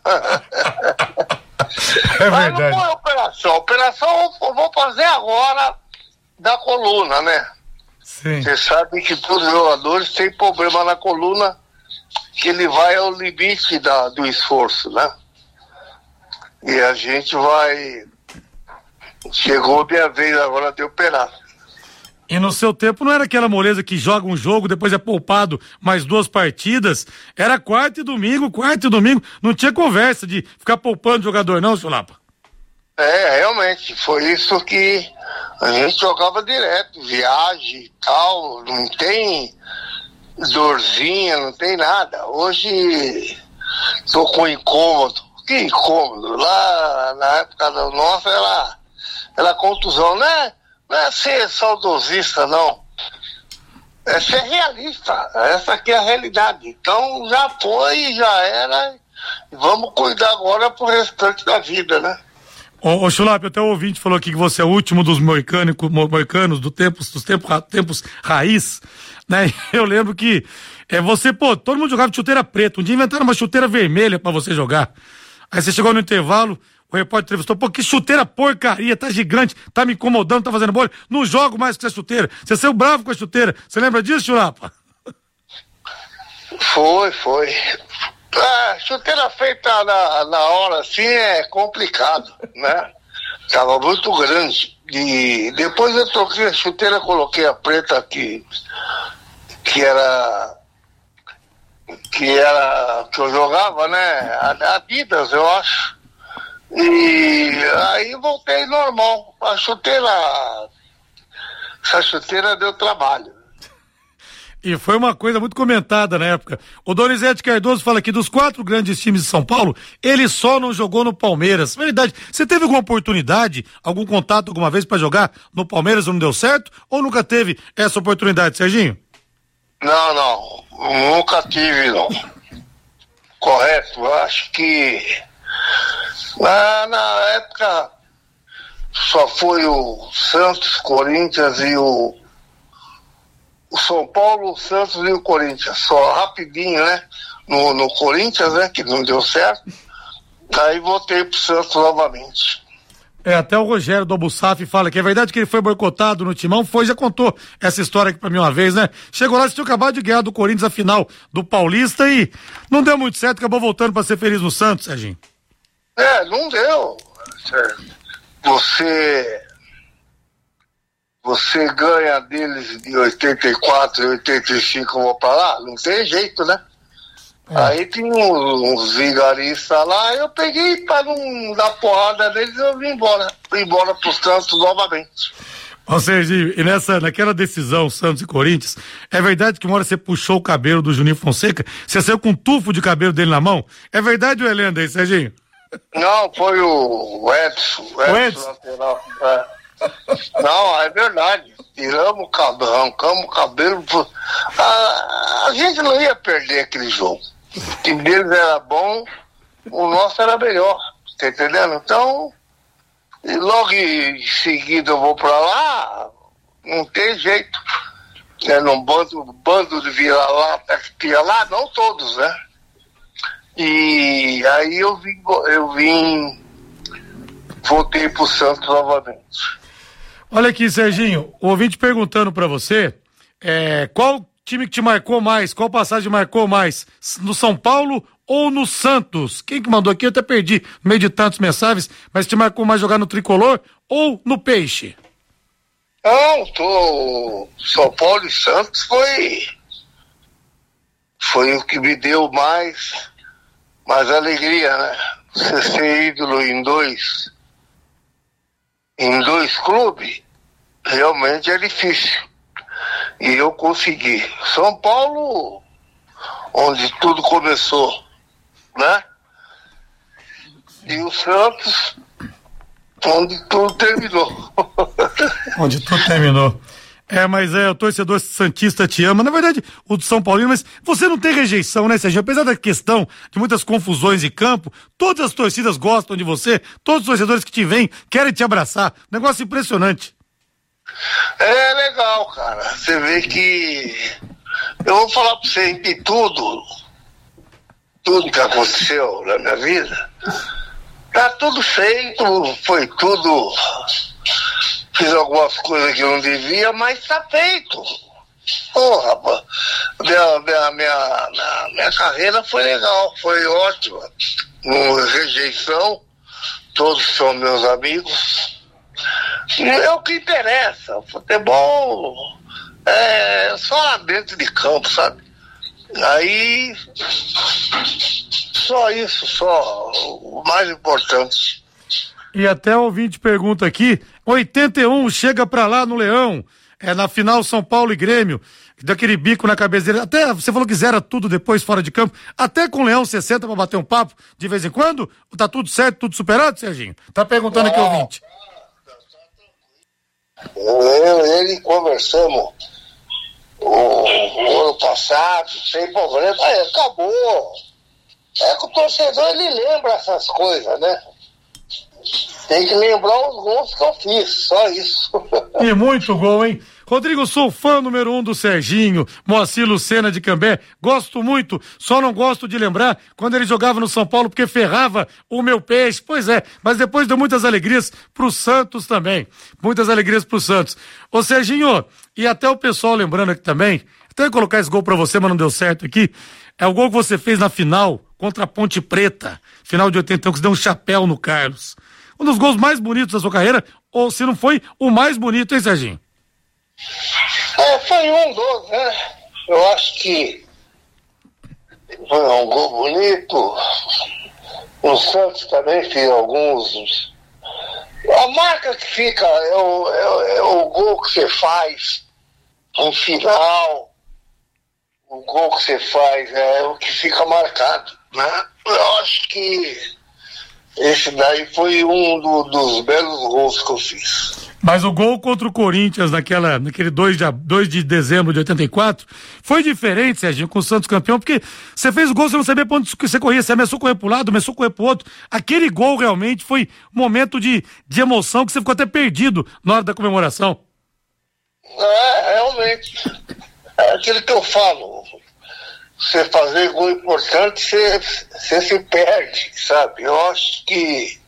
É mas verdade. não foi operação eu vou fazer agora da coluna, né? Sim. Você sabe que todos os jogadores têm problema na coluna, que ele vai ao limite do esforço, né? E a gente chegou a minha vez agora de operar. E no seu tempo não era aquela moleza que joga um jogo, depois é poupado mais 2 partidas. Era quarta e domingo. Não tinha conversa de ficar poupando jogador, não, Chulapa? Realmente. Foi isso que a gente jogava direto. Viagem e tal. Não tem dorzinha, não tem nada. Hoje tô com incômodo. Que incômodo? Lá na época da nossa era contusão, né? Não é ser saudosista, não. É ser realista. Essa aqui é a realidade. Então já foi, já era. Vamos cuidar agora pro restante da vida, né? Ô Chulapa, até o ouvinte falou aqui que você é o último dos moicanos dos tempos raiz, né? Eu lembro que você, todo mundo jogava de chuteira preta. Um dia inventaram uma chuteira vermelha pra você jogar. Aí você chegou no intervalo, o repórter entrevistou, que chuteira porcaria, tá gigante, tá me incomodando, tá fazendo bolha. Não jogo mais com essa chuteira. Você saiu bravo com a chuteira. Você lembra disso, Chulapa? Foi. A chuteira feita na hora assim é complicado, né? Tava muito grande. E depois eu troquei a chuteira, coloquei a preta que eu jogava, né? Adidas, eu acho. E aí voltei normal. Essa chuteira deu trabalho. E foi uma coisa muito comentada na época. O Donizete Cardoso fala que dos 4 grandes times de São Paulo, ele só não jogou no Palmeiras. Verdade. Você teve alguma oportunidade, algum contato alguma vez pra jogar no Palmeiras e não deu certo? Ou nunca teve essa oportunidade, Serginho? Não. Nunca tive, não. Correto. Eu acho que na época só foi o Santos, Corinthians e o São Paulo, o Santos e o Corinthians, só rapidinho, né? No Corinthians, né? Que não deu certo. Aí voltei pro Santos novamente. Até o Rogério do Albuçaf fala que é verdade que ele foi boicotado no Timão, já contou essa história aqui pra mim uma vez, né? Chegou lá, você tinha acabado de ganhar do Corinthians a final do Paulista e não deu muito certo, acabou voltando pra ser feliz no Santos, Serginho. Não deu. Você ganha deles de 84 e 85, eu vou pra lá, não tem jeito, né? Aí tinha uns vigaristas lá, eu peguei pra não dar porrada neles, eu vim embora pro Santos novamente. Ô Serginho, e naquela decisão Santos e Corinthians, é verdade que uma hora você puxou o cabelo do Juninho Fonseca, você saiu com um tufo de cabelo dele na mão? É verdade ou é lenda aí, Serginho? Não, foi o Edson. Lateral. Não, é verdade. Tiramos o cabelo, arrancamos o cabelo. A gente não ia perder aquele jogo. O time deles era bom, o nosso era melhor. Tá entendendo? Então, logo em seguida eu vou pra lá, não tem jeito. Num bando de vira-lata que tinha lá, não todos, né? E aí eu voltei pro Santos novamente. Olha aqui, Serginho, o ouvinte perguntando pra você, qual time que te marcou mais, qual passagem marcou mais, no São Paulo ou no Santos? Quem que mandou aqui? Eu até perdi no meio de tantas mensagens, mas te marcou mais jogar no Tricolor ou no Peixe? Não, São Paulo e Santos foi o que me deu mais alegria, né? Você ser ídolo em dois clubes, realmente é difícil. E eu consegui. São Paulo, onde tudo começou, né? E o Santos, onde tudo terminou. Onde tudo terminou. Mas o torcedor santista te ama. Na verdade, o do São Paulino, mas você não tem rejeição, né, Serginho? Apesar da questão de muitas confusões em campo, todas as torcidas gostam de você, todos os torcedores que te veem querem te abraçar. Negócio impressionante. É legal, cara. Você vê que eu vou falar pra você que tudo que aconteceu na minha vida, tá tudo feito, foi tudo. Fiz algumas coisas que eu não devia, mas tá feito. Rapaz, minha carreira foi legal, foi ótima. Rejeição, todos são meus amigos. E é o que interessa. Futebol é só lá dentro de campo, sabe? Aí, só isso, só o mais importante. E até o ouvinte pergunta aqui, 81 chega pra lá no Leão, na final São Paulo e Grêmio. que deu aquele bico na cabeça dele. Até você falou que zera tudo depois fora de campo. Até com o Leão você senta pra bater um papo de vez em quando? Tá tudo certo, tudo superado, Serginho? Tá perguntando aqui o ouvinte. Ele conversamos o ano passado, sem problema, acabou. É que o torcedor, ele lembra essas coisas, né? Tem que lembrar os gols que eu fiz, só isso. E muito gol, hein? Rodrigo, sou fã número 1 do Serginho, Moacir Lucena de Cambé, gosto muito, só não gosto de lembrar quando ele jogava no São Paulo porque ferrava o meu peixe, pois é, mas depois deu muitas alegrias pro Santos também, muitas alegrias pro Santos. Ô Serginho, e até o pessoal lembrando aqui também, até eu colocar esse gol pra você, mas não deu certo aqui, é o gol que você fez na final contra a Ponte Preta, final de 81, que você deu um chapéu no Carlos. Um dos gols mais bonitos da sua carreira, ou se não foi o mais bonito, hein, Serginho? Foi um dos, né? Eu acho que foi um gol bonito. O Santos também fez alguns. A marca que fica é o gol que você faz no final. O gol que você faz é o que fica marcado, né? Eu acho que esse daí foi um dos belos gols que eu fiz. Mas o gol contra o Corinthians naquele 2 de dezembro de 84 foi diferente, Serginho, com o Santos campeão, porque você fez o gol, você não sabia pra onde você corria, você ameaçou correr pro lado, ameaçou correr pro outro. Aquele gol realmente foi um momento de emoção que você ficou até perdido na hora da comemoração. Realmente. É aquilo que eu falo. Você fazer gol importante, você se perde, sabe? Eu acho que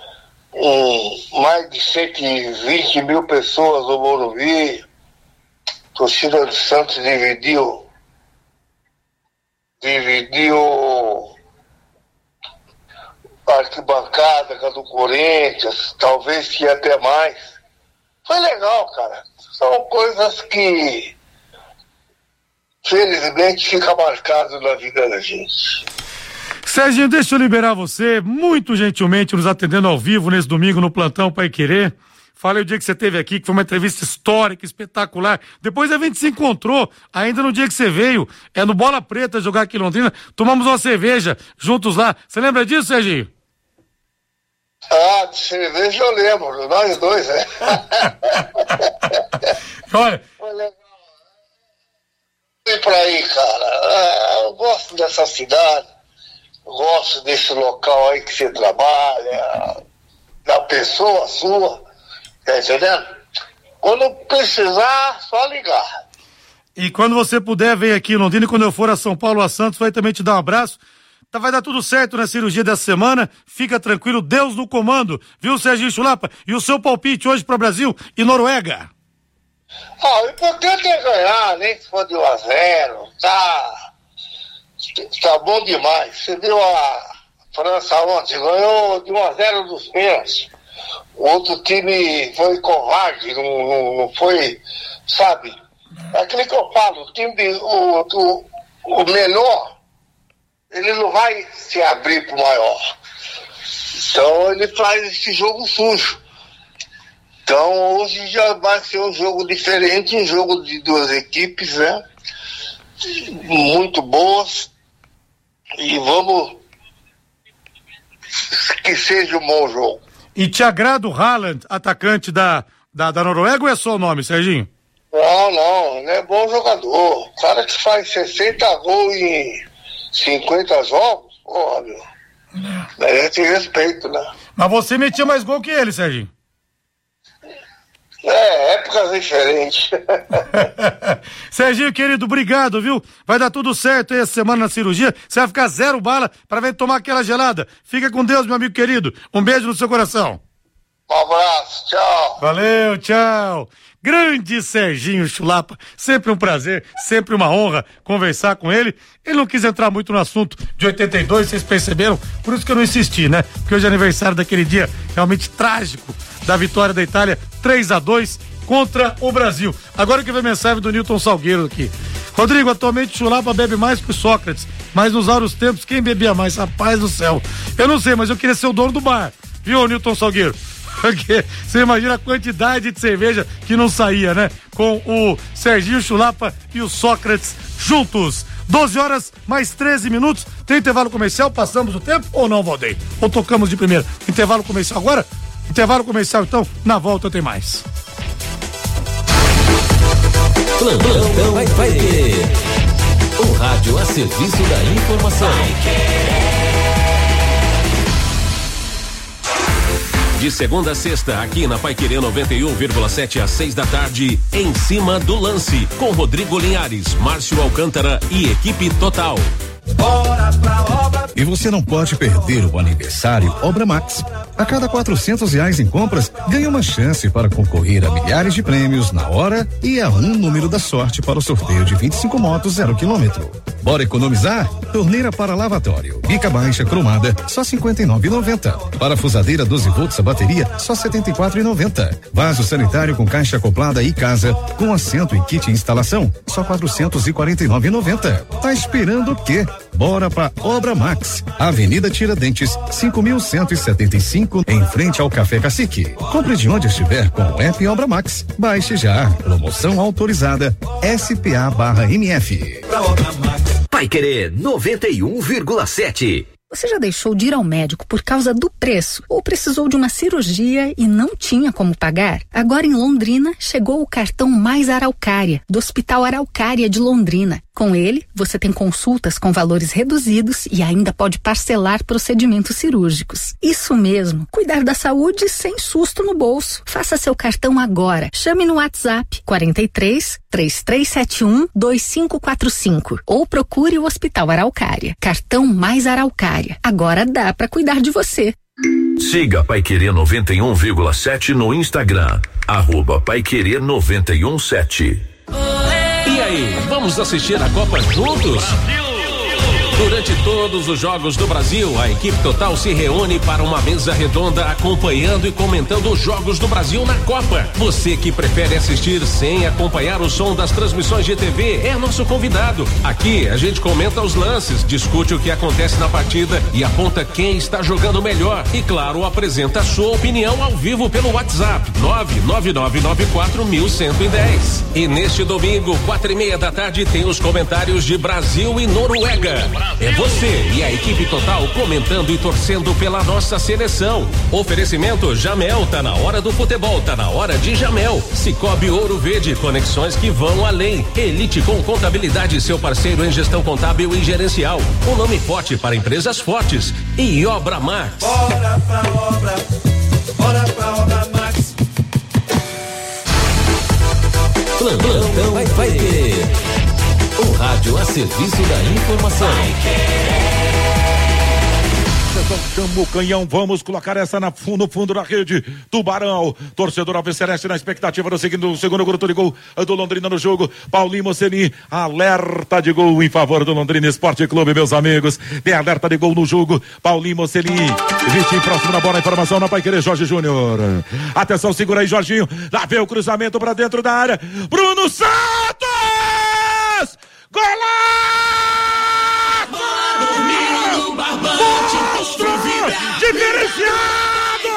mais de 120 mil pessoas no Morumbi, a torcida do Santos dividiu a arquibancada com a do Corinthians, talvez que até mais. Foi legal, cara. São coisas que felizmente fica marcado na vida da gente. Serginho, deixa eu liberar você, muito gentilmente nos atendendo ao vivo nesse domingo no Plantão Paiquerê. Falei o dia que você esteve aqui, que foi uma entrevista histórica, espetacular. Depois a gente se encontrou, ainda no dia que você veio, no Bola Preta jogar aqui em Londrina, tomamos uma cerveja juntos lá. Você lembra disso, Serginho? De cerveja eu lembro, nós dois, né? Olha... Vem pra aí, cara. Eu gosto dessa cidade, eu gosto desse local aí que você trabalha, da pessoa sua, tá entendendo? Quando precisar, só ligar. E quando você puder, vem aqui em Londrina, e quando eu for a São Paulo, a Santos, vai também te dar um abraço. Vai dar tudo certo na cirurgia dessa semana, fica tranquilo, Deus no comando, viu, Serginho Chulapa? E o seu palpite hoje para Brasil e Noruega? O importante é ganhar, nem se for de 1-0, tá bom demais. Você viu a França ontem, ganhou de 1-0 dos pênaltis. O outro time foi covarde, não foi, sabe? É aquilo que eu falo, o time, o menor, ele não vai se abrir pro maior. Então ele faz esse jogo sujo. Então hoje já vai ser um jogo diferente, um jogo de duas equipes, né? Muito boas. E vamos que seja um bom jogo. E te agrada o Haaland, atacante da Noruega, ou é só o nome, Serginho? Não, ele é bom jogador. O cara que faz 60 gols em 50 jogos, porra, meu. Merece respeito, né? Mas você metia mais gol que ele, Serginho. Épocas diferentes. Serginho, querido, obrigado, viu? Vai dar tudo certo aí essa semana na cirurgia. Você vai ficar 0 bala pra vir tomar aquela gelada. Fica com Deus, meu amigo querido. Um beijo no seu coração. Um abraço, tchau. Valeu, tchau. Grande Serginho Chulapa, sempre um prazer, sempre uma honra conversar com ele. Ele não quis entrar muito no assunto de 82, vocês perceberam? Por isso que eu não insisti, né? Porque hoje é aniversário daquele dia realmente trágico da vitória da Itália 3-2 contra o Brasil. Agora que vem a mensagem do Newton Salgueiro aqui. Rodrigo, atualmente Chulapa bebe mais que o Sócrates, mas nos áureos tempos quem bebia mais? Rapaz do céu. Eu não sei, mas eu queria ser o dono do bar. Viu, Newton Salgueiro? Porque você imagina a quantidade de cerveja que não saía, né? com o Serginho Chulapa e o Sócrates juntos. 12 horas mais 13 minutos. Tem intervalo comercial? Passamos o tempo ou não, Valdeir? Ou tocamos de primeiro? Intervalo comercial agora? Intervalo comercial, então, na volta tem mais. Plantão vai ter. O rádio a serviço da informação. De segunda a sexta, aqui na Paiquerê 91,7 às 6 da tarde, Em Cima do Lance, com Rodrigo Linhares, Márcio Alcântara e equipe total. Bora pra obra. E você não pode perder o aniversário Obra Max. A cada R$400 em compras, ganha uma chance para concorrer a milhares de prêmios na hora e a um número da sorte para o sorteio de 25 motos 0 km. Bora economizar? Torneira para lavatório, bica baixa cromada, só R$59,90. Parafusadeira 12 volts a bateria, só R$74,90. Vaso sanitário com caixa acoplada e casa, com assento e kit instalação, só R$449,90. Tá esperando o quê? Bora pra Obra Max, Avenida Tiradentes, 5.175, em frente ao Café Cacique. Compre de onde estiver com o app Obra Max. Baixe já. Promoção autorizada SPA/MF. Paiquerê 91,7. Você já deixou de ir ao médico por causa do preço ou precisou de uma cirurgia e não tinha como pagar? Agora em Londrina chegou o cartão Mais Araucária, do Hospital Araucária de Londrina. Com ele, você tem consultas com valores reduzidos e ainda pode parcelar procedimentos cirúrgicos. Isso mesmo, cuidar da saúde sem susto no bolso. Faça seu cartão agora. Chame no WhatsApp 43 3371 2545 ou procure o Hospital Araucária. Cartão Mais Araucária. Agora dá para cuidar de você. Siga Paiquerê 91,7 no Instagram. @Paiquerê 91,7. E aí, vamos assistir a Copa juntos? Durante todos os jogos do Brasil, a equipe total se reúne para uma mesa redonda acompanhando e comentando os jogos do Brasil na Copa. Você que prefere assistir sem acompanhar o som das transmissões de TV é nosso convidado. Aqui a gente comenta os lances, discute o que acontece na partida e aponta quem está jogando melhor. E claro, apresenta a sua opinião ao vivo pelo WhatsApp 999941110. E neste domingo, 4:30 da tarde, tem os comentários de Brasil e Noruega. É você e a equipe total comentando e torcendo pela nossa seleção. Oferecimento Jamel, tá na hora do futebol, tá na hora de Jamel. Cicobi Ouro Verde, conexões que vão além. Elite com Contabilidade, seu parceiro em gestão contábil e gerencial. Um nome forte para empresas fortes. E Obra Max. Bora pra obra, bora pra Obra Max. Plantão vai ter. O rádio a serviço da informação. Chama o canhão, vamos colocar essa no fundo da rede. Tubarão, torcedor Alviceleste na expectativa do segundo grupo de gol do Londrina no jogo. Paulinho Mocelin, alerta de gol em favor do Londrina Esporte Clube, meus amigos. Tem alerta de gol no jogo. Paulinho Mocelin, Vitinho próximo da bola, informação na Paiquerê, Jorge Júnior. Atenção, segura aí, Jorginho. Lá vem o cruzamento pra dentro da área. Bruno Santos! Golaço! Domínio barbante, monstro vibrante, diferenciado!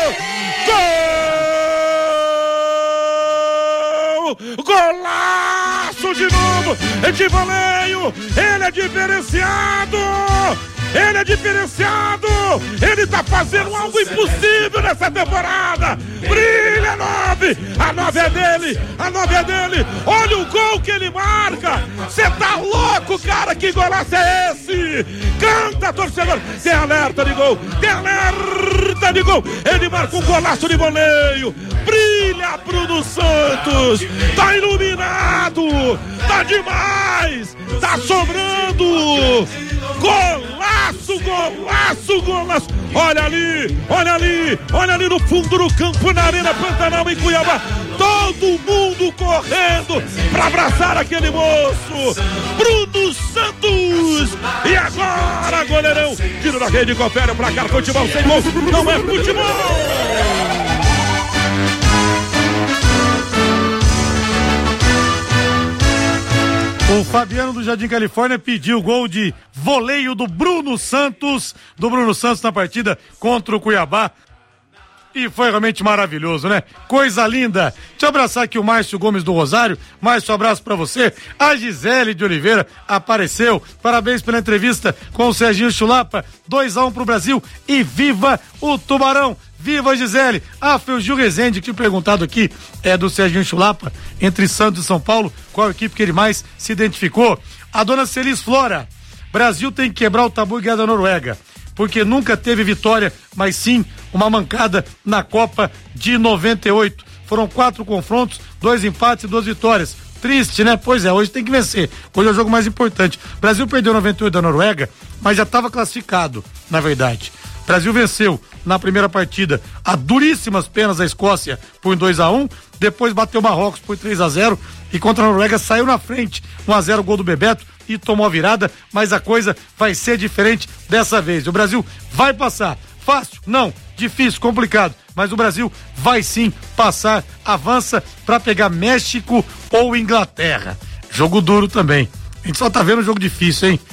Gol! Golaço de novo! De voleio! Ele é diferenciado! Ele é diferenciado! Ele tá fazendo algo impossível nessa temporada! Brilha a 9! A 9 é dele! A 9 é dele! Olha o gol que ele marca! Você tá louco, cara? Que golaço é esse? Canta, torcedor! Tem alerta de gol! Tem alerta de gol! Ele marca um golaço de voleio! Brilha, Bruno Santos! Tá iluminado! Tá demais! Tá sobrando! Golaço, golaço, golaço! Olha ali, olha ali, olha ali no fundo do campo, na Arena Pantanal, em Cuiabá. Todo mundo correndo pra abraçar aquele moço, Bruno Santos. E agora, goleirão, tiro da rede, confere o placar, futebol sem gol, não é futebol. O Fabiano do Jardim Califórnia pediu o gol de voleio do Bruno Santos na partida contra o Cuiabá. E foi realmente maravilhoso, né? Coisa linda. Deixa eu abraçar aqui o Márcio Gomes do Rosário. Márcio, um abraço pra você. A Gisele de Oliveira apareceu. Parabéns pela entrevista com o Serginho Chulapa. 2-1 pro Brasil e viva o Tubarão. Viva, Gisele! Foi o Gil Rezende que tinha perguntado aqui, do Serginho Chulapa, entre Santos e São Paulo, qual equipe que ele mais se identificou. A dona Celis Flora, Brasil tem que quebrar o tabu e ganhar da Noruega, porque nunca teve vitória, mas sim uma mancada na Copa de 98. Foram 4 confrontos, 2 empates e 2 vitórias. Triste, né? Pois é, hoje tem que vencer. Hoje é o jogo mais importante. O Brasil perdeu 98 da Noruega, mas já estava classificado, na verdade. O Brasil venceu na primeira partida a duríssimas penas a Escócia por 2-1, depois bateu o Marrocos por 3-0 e contra a Noruega saiu na frente, 1-0 gol do Bebeto e tomou a virada, mas a coisa vai ser diferente dessa vez. O Brasil vai passar. Fácil? Não. Difícil, complicado. Mas o Brasil vai sim passar, avança para pegar México ou Inglaterra. Jogo duro também. A gente só tá vendo um jogo difícil, hein?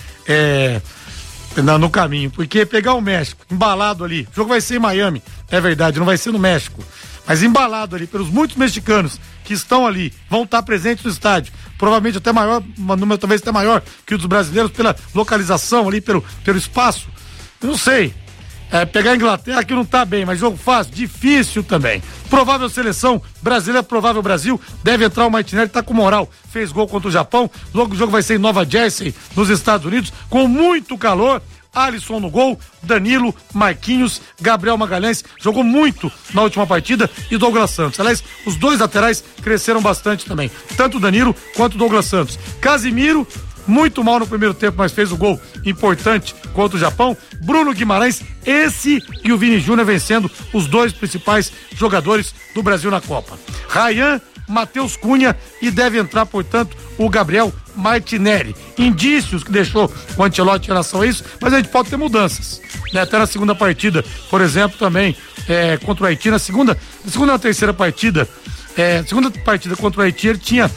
No caminho, porque pegar o México embalado ali, o jogo vai ser em Miami, é verdade, não vai ser no México, mas embalado ali pelos muitos mexicanos que estão ali, vão estar presentes no estádio, provavelmente até maior, um número talvez até maior que o dos brasileiros pela localização ali, pelo espaço, eu não sei, pegar a Inglaterra que não tá bem, mas jogo fácil, difícil também. Provável seleção brasileira, provável Brasil, deve entrar o Martinelli, tá com moral, fez gol contra o Japão, logo o jogo vai ser em Nova Jersey, nos Estados Unidos, com muito calor. Alisson no gol, Danilo, Marquinhos, Gabriel Magalhães, jogou muito na última partida, e Douglas Santos. Aliás, os 2 laterais cresceram bastante também, tanto o Danilo quanto o Douglas Santos. Casimiro, muito mal no primeiro tempo, mas fez o gol importante contra o Japão. Bruno Guimarães, esse e o Vini Júnior vencendo os 2 principais jogadores do Brasil na Copa. Ryan, Matheus Cunha e deve entrar, portanto, o Gabriel Martinelli. Indícios que deixou o Ancelotti em relação a isso, mas a gente pode ter mudanças, né? Até na segunda partida, por exemplo, também contra o Haiti, na segunda ou terceira partida, segunda partida contra o Haiti, ele tinha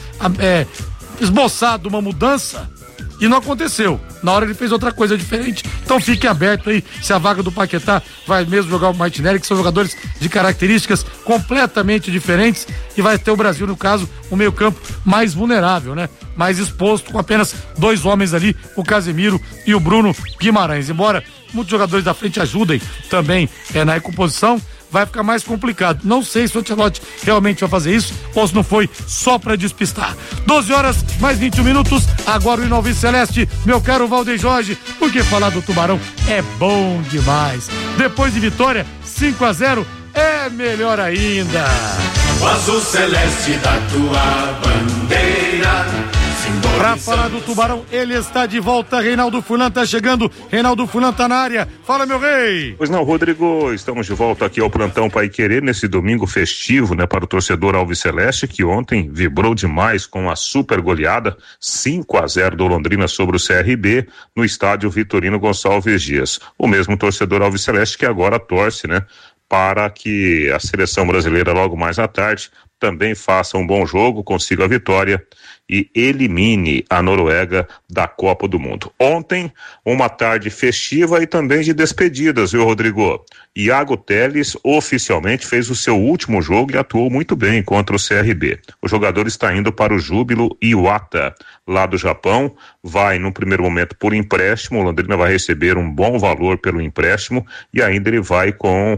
esboçado uma mudança e não aconteceu. Na hora ele fez outra coisa diferente. Então fique aberto aí se a vaga do Paquetá vai mesmo jogar o Martinelli, que são jogadores de características completamente diferentes, e vai ter o Brasil, no caso, o meio-campo mais vulnerável, né? Mais exposto, com apenas 2 homens ali, o Casemiro e o Bruno Guimarães. Embora muitos jogadores da frente ajudem também na recomposição, vai ficar mais complicado. Não sei se o Ancelotti realmente vai fazer isso ou se não foi só para despistar. 12 horas, mais 21 minutos. Agora o Alves Celeste, meu caro Valdeir Jorge, porque falar do Tubarão é bom demais. Depois de vitória, 5-0, é melhor ainda. O azul celeste da tua bandeira. Pra falar do Tubarão, ele está de volta. Reinaldo Furlan tá chegando. Reinaldo Furlan tá na área. Fala, meu rei. Pois não, Rodrigo, estamos de volta aqui ao Plantão Paiquerê nesse domingo festivo, né, para o torcedor Alves Celeste, que ontem vibrou demais com a super goleada 5-0 do Londrina sobre o CRB no estádio Vitorino Gonçalves Dias. O mesmo torcedor Alves Celeste que agora torce, né, para que a seleção brasileira logo mais à tarde também faça um bom jogo, consiga a vitória e elimine a Noruega da Copa do Mundo. Ontem, uma tarde festiva e também de despedidas, viu, Rodrigo? Iago Teles oficialmente fez o seu último jogo e atuou muito bem contra o CRB. O jogador está indo para o Júbilo Iwata, lá do Japão, vai no primeiro momento por empréstimo, o Londrina vai receber um bom valor pelo empréstimo e ainda ele vai com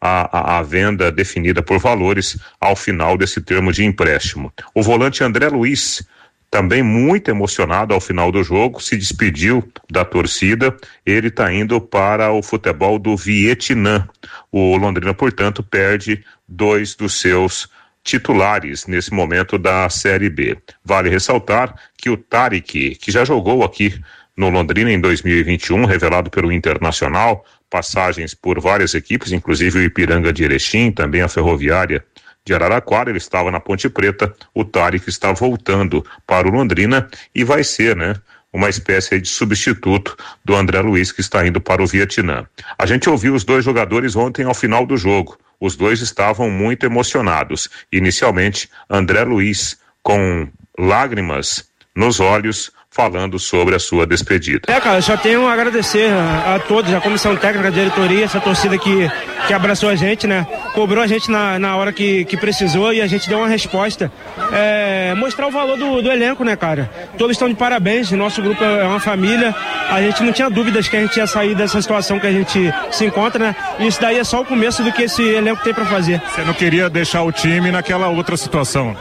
a venda definida por valores ao final desse termo de empréstimo. O volante André Luiz, também muito emocionado ao final do jogo, se despediu da torcida. Ele está indo para o futebol do Vietnã. O Londrina, portanto, perde 2 dos seus titulares nesse momento da Série B. Vale ressaltar que o Tariq, que já jogou aqui no Londrina em 2021, revelado pelo Internacional, passagens por várias equipes, inclusive o Ipiranga de Erechim, também a Ferroviária de Araraquara, ele estava na Ponte Preta. O Tariq está voltando para o Londrina e vai ser, né, uma espécie de substituto do André Luiz, que está indo para o Vietnã. A gente ouviu os 2 jogadores ontem ao final do jogo. Os 2 estavam muito emocionados. Inicialmente, André Luiz, com lágrimas nos olhos, falando sobre a sua despedida. Cara, eu só tenho a agradecer a todos, a comissão técnica, a diretoria, essa torcida que abraçou a gente, né? Cobrou a gente na hora que precisou e a gente deu uma resposta. Mostrar o valor do elenco, né, cara? Todos estão de parabéns, nosso grupo é uma família, a gente não tinha dúvidas que a gente ia sair dessa situação que a gente se encontra, né? E isso daí é só o começo do que esse elenco tem pra fazer. Você não queria deixar o time naquela outra situação?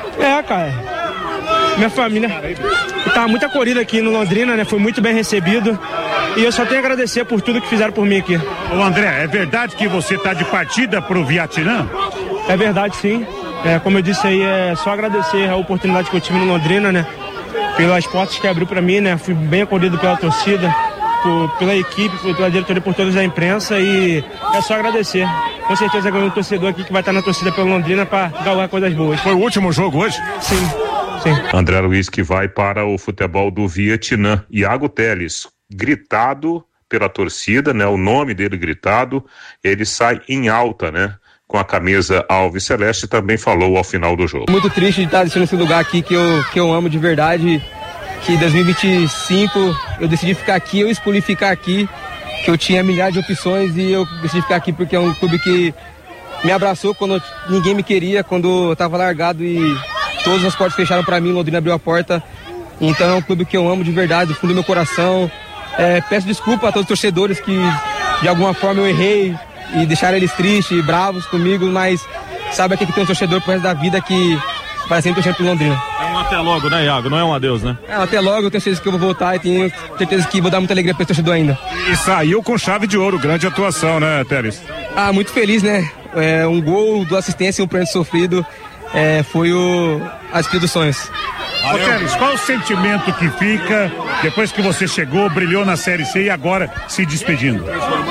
Cara. Minha família tá muita corrida aqui no Londrina, né? Foi muito bem recebido e eu só tenho a agradecer por tudo que fizeram por mim aqui. Ô André, é verdade que você tá de partida pro Vietnã? É verdade, sim. Como eu disse aí, é só agradecer a oportunidade que eu tive no Londrina, né? Pelas portas que abriu pra mim, né? Fui bem acolhido pela torcida, pela equipe, pela diretoria, por todos da imprensa e é só agradecer. Com certeza ganhou um torcedor aqui que vai estar na torcida pelo Londrina pra galgar coisas boas. Foi o último jogo hoje? Sim. André Luiz que vai para o futebol do Vietnã. Iago Teles, gritado pela torcida, né? O nome dele gritado, ele sai em alta, né? Com a camisa Alves Celeste, também falou ao final do jogo. Muito triste de estar deixando esse lugar aqui que eu amo de verdade, que em 2025 eu decidi ficar aqui, eu escolhi ficar aqui, que eu tinha milhares de opções e eu decidi ficar aqui porque é um clube que me abraçou quando ninguém me queria, quando eu tava largado e todas as portas fecharam para mim, Londrina abriu a porta. Então é um clube que eu amo de verdade, do fundo do meu coração. Peço desculpa a todos os torcedores que de alguma forma eu errei e deixaram eles tristes e bravos comigo, mas sabe aqui que tem um torcedor pro resto da vida que vai sempre torcer pro Londrina. É um até logo, né, Iago? Não é um adeus, né? Até logo, eu tenho certeza que eu vou voltar e tenho certeza que vou dar muita alegria pro torcedor ainda. E saiu com chave de ouro, grande atuação, né, Teles? Muito feliz, né? Um gol, 2 assistências e um pênalti sofrido. Foi a despedida dos sonhos. Ô Teles, qual o sentimento que fica depois que você chegou, brilhou na Série C e agora se despedindo?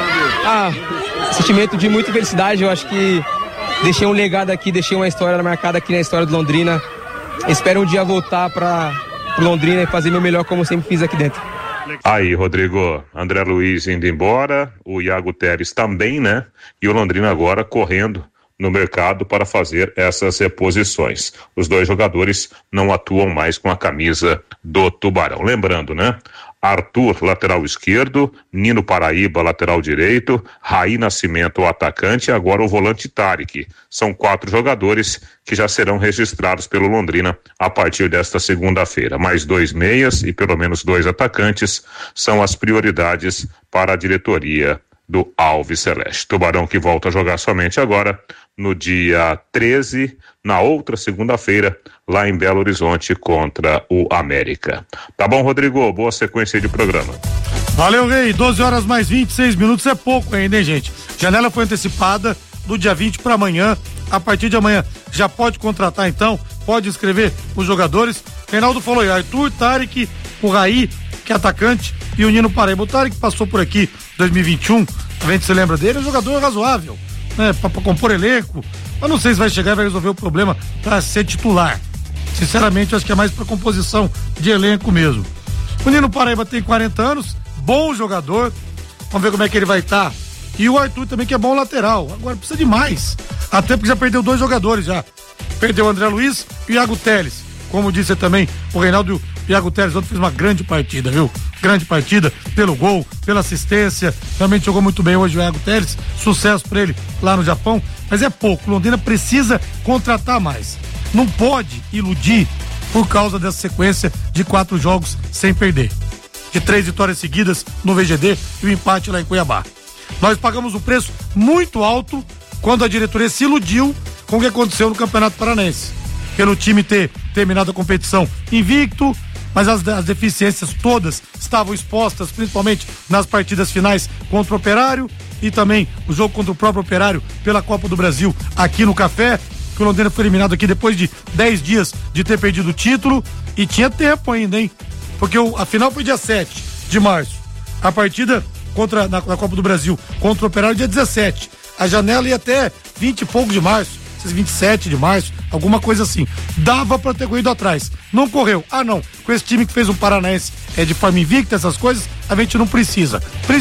Sentimento de muita felicidade. Eu acho que deixei um legado aqui, deixei uma história marcada aqui na história do Londrina. Espero um dia voltar pro Londrina e fazer meu melhor como sempre fiz aqui dentro. Aí, Rodrigo, André Luiz indo embora, o Iago Teles também, né? E o Londrina agora correndo no mercado para fazer essas reposições. Os 2 jogadores não atuam mais com a camisa do Tubarão. Lembrando, né? Arthur, lateral esquerdo, Nino Paraíba, lateral direito, Raí Nascimento, o atacante, e agora o volante Tarek. São 4 jogadores que já serão registrados pelo Londrina a partir desta segunda-feira. Mais 2 meias e pelo menos 2 atacantes são as prioridades para a diretoria do Alves Celeste. Tubarão que volta a jogar somente agora, no dia 13, na outra segunda-feira, lá em Belo Horizonte, contra o América. Tá bom, Rodrigo? Boa sequência de programa. Valeu, Rei. 12 horas mais 26 minutos é pouco ainda, hein, gente? Janela foi antecipada do dia 20 para amanhã. A partir de amanhã já pode contratar, então, pode inscrever os jogadores. Reinaldo falou aí, Arthur, Tarek, o Raí, que é atacante, e o Nino Paraíba. O Tarek passou por aqui em 2021, a gente se lembra dele, é um jogador razoável, né, pra compor elenco, mas não sei se vai chegar e vai resolver o problema pra ser titular. Sinceramente, eu acho que é mais pra composição de elenco mesmo. O Nino Paraíba tem 40 anos, bom jogador, vamos ver como é que ele vai estar. E o Arthur também, que é bom lateral, agora precisa de mais, até porque já perdeu 2 jogadores já, perdeu o André Luiz e o Iago Teles. Como disse também o Reinaldo, o Iago Teles ontem fez uma grande partida, viu? Grande partida, pelo gol, pela assistência, realmente jogou muito bem hoje o Iago Teles, sucesso pra ele lá no Japão, mas é pouco, Londrina precisa contratar mais, não pode iludir por causa dessa sequência de 4 jogos sem perder, de 3 vitórias seguidas no VGD e o empate lá em Cuiabá. Nós pagamos um preço muito alto quando a diretoria se iludiu com o que aconteceu no Campeonato Paranaense, pelo time ter terminado a competição invicto, mas as deficiências todas estavam expostas, principalmente nas partidas finais contra o Operário e também o jogo contra o próprio Operário pela Copa do Brasil aqui no Café, que o Londrina foi eliminado aqui depois de 10 dias de ter perdido o título, e tinha tempo ainda, hein? Porque a final foi dia 7 de março, a partida na Copa do Brasil contra o Operário dia 17, a janela ia até 20 e pouco de março, 27 de março, alguma coisa assim. Dava pra ter corrido atrás. Não correu. Não. Com esse time que fez um Paranaense de forma invicta, essas coisas, a gente não precisa.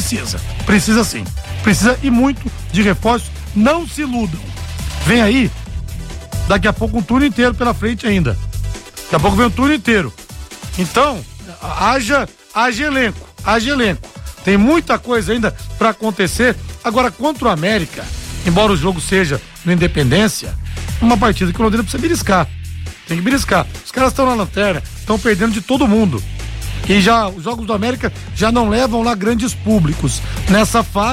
Precisa sim. Precisa e muito de reforço. Não se iludam. Vem aí, daqui a pouco um turno inteiro pela frente ainda. Daqui a pouco vem um turno inteiro. Então, haja elenco. Tem muita coisa ainda pra acontecer. Agora, contra o América, embora o jogo seja no Independência, uma partida que o Londrina precisa beliscar. Tem que beliscar. Os caras estão na lanterna, estão perdendo de todo mundo. E já os jogos do América já não levam lá grandes públicos. Nessa fase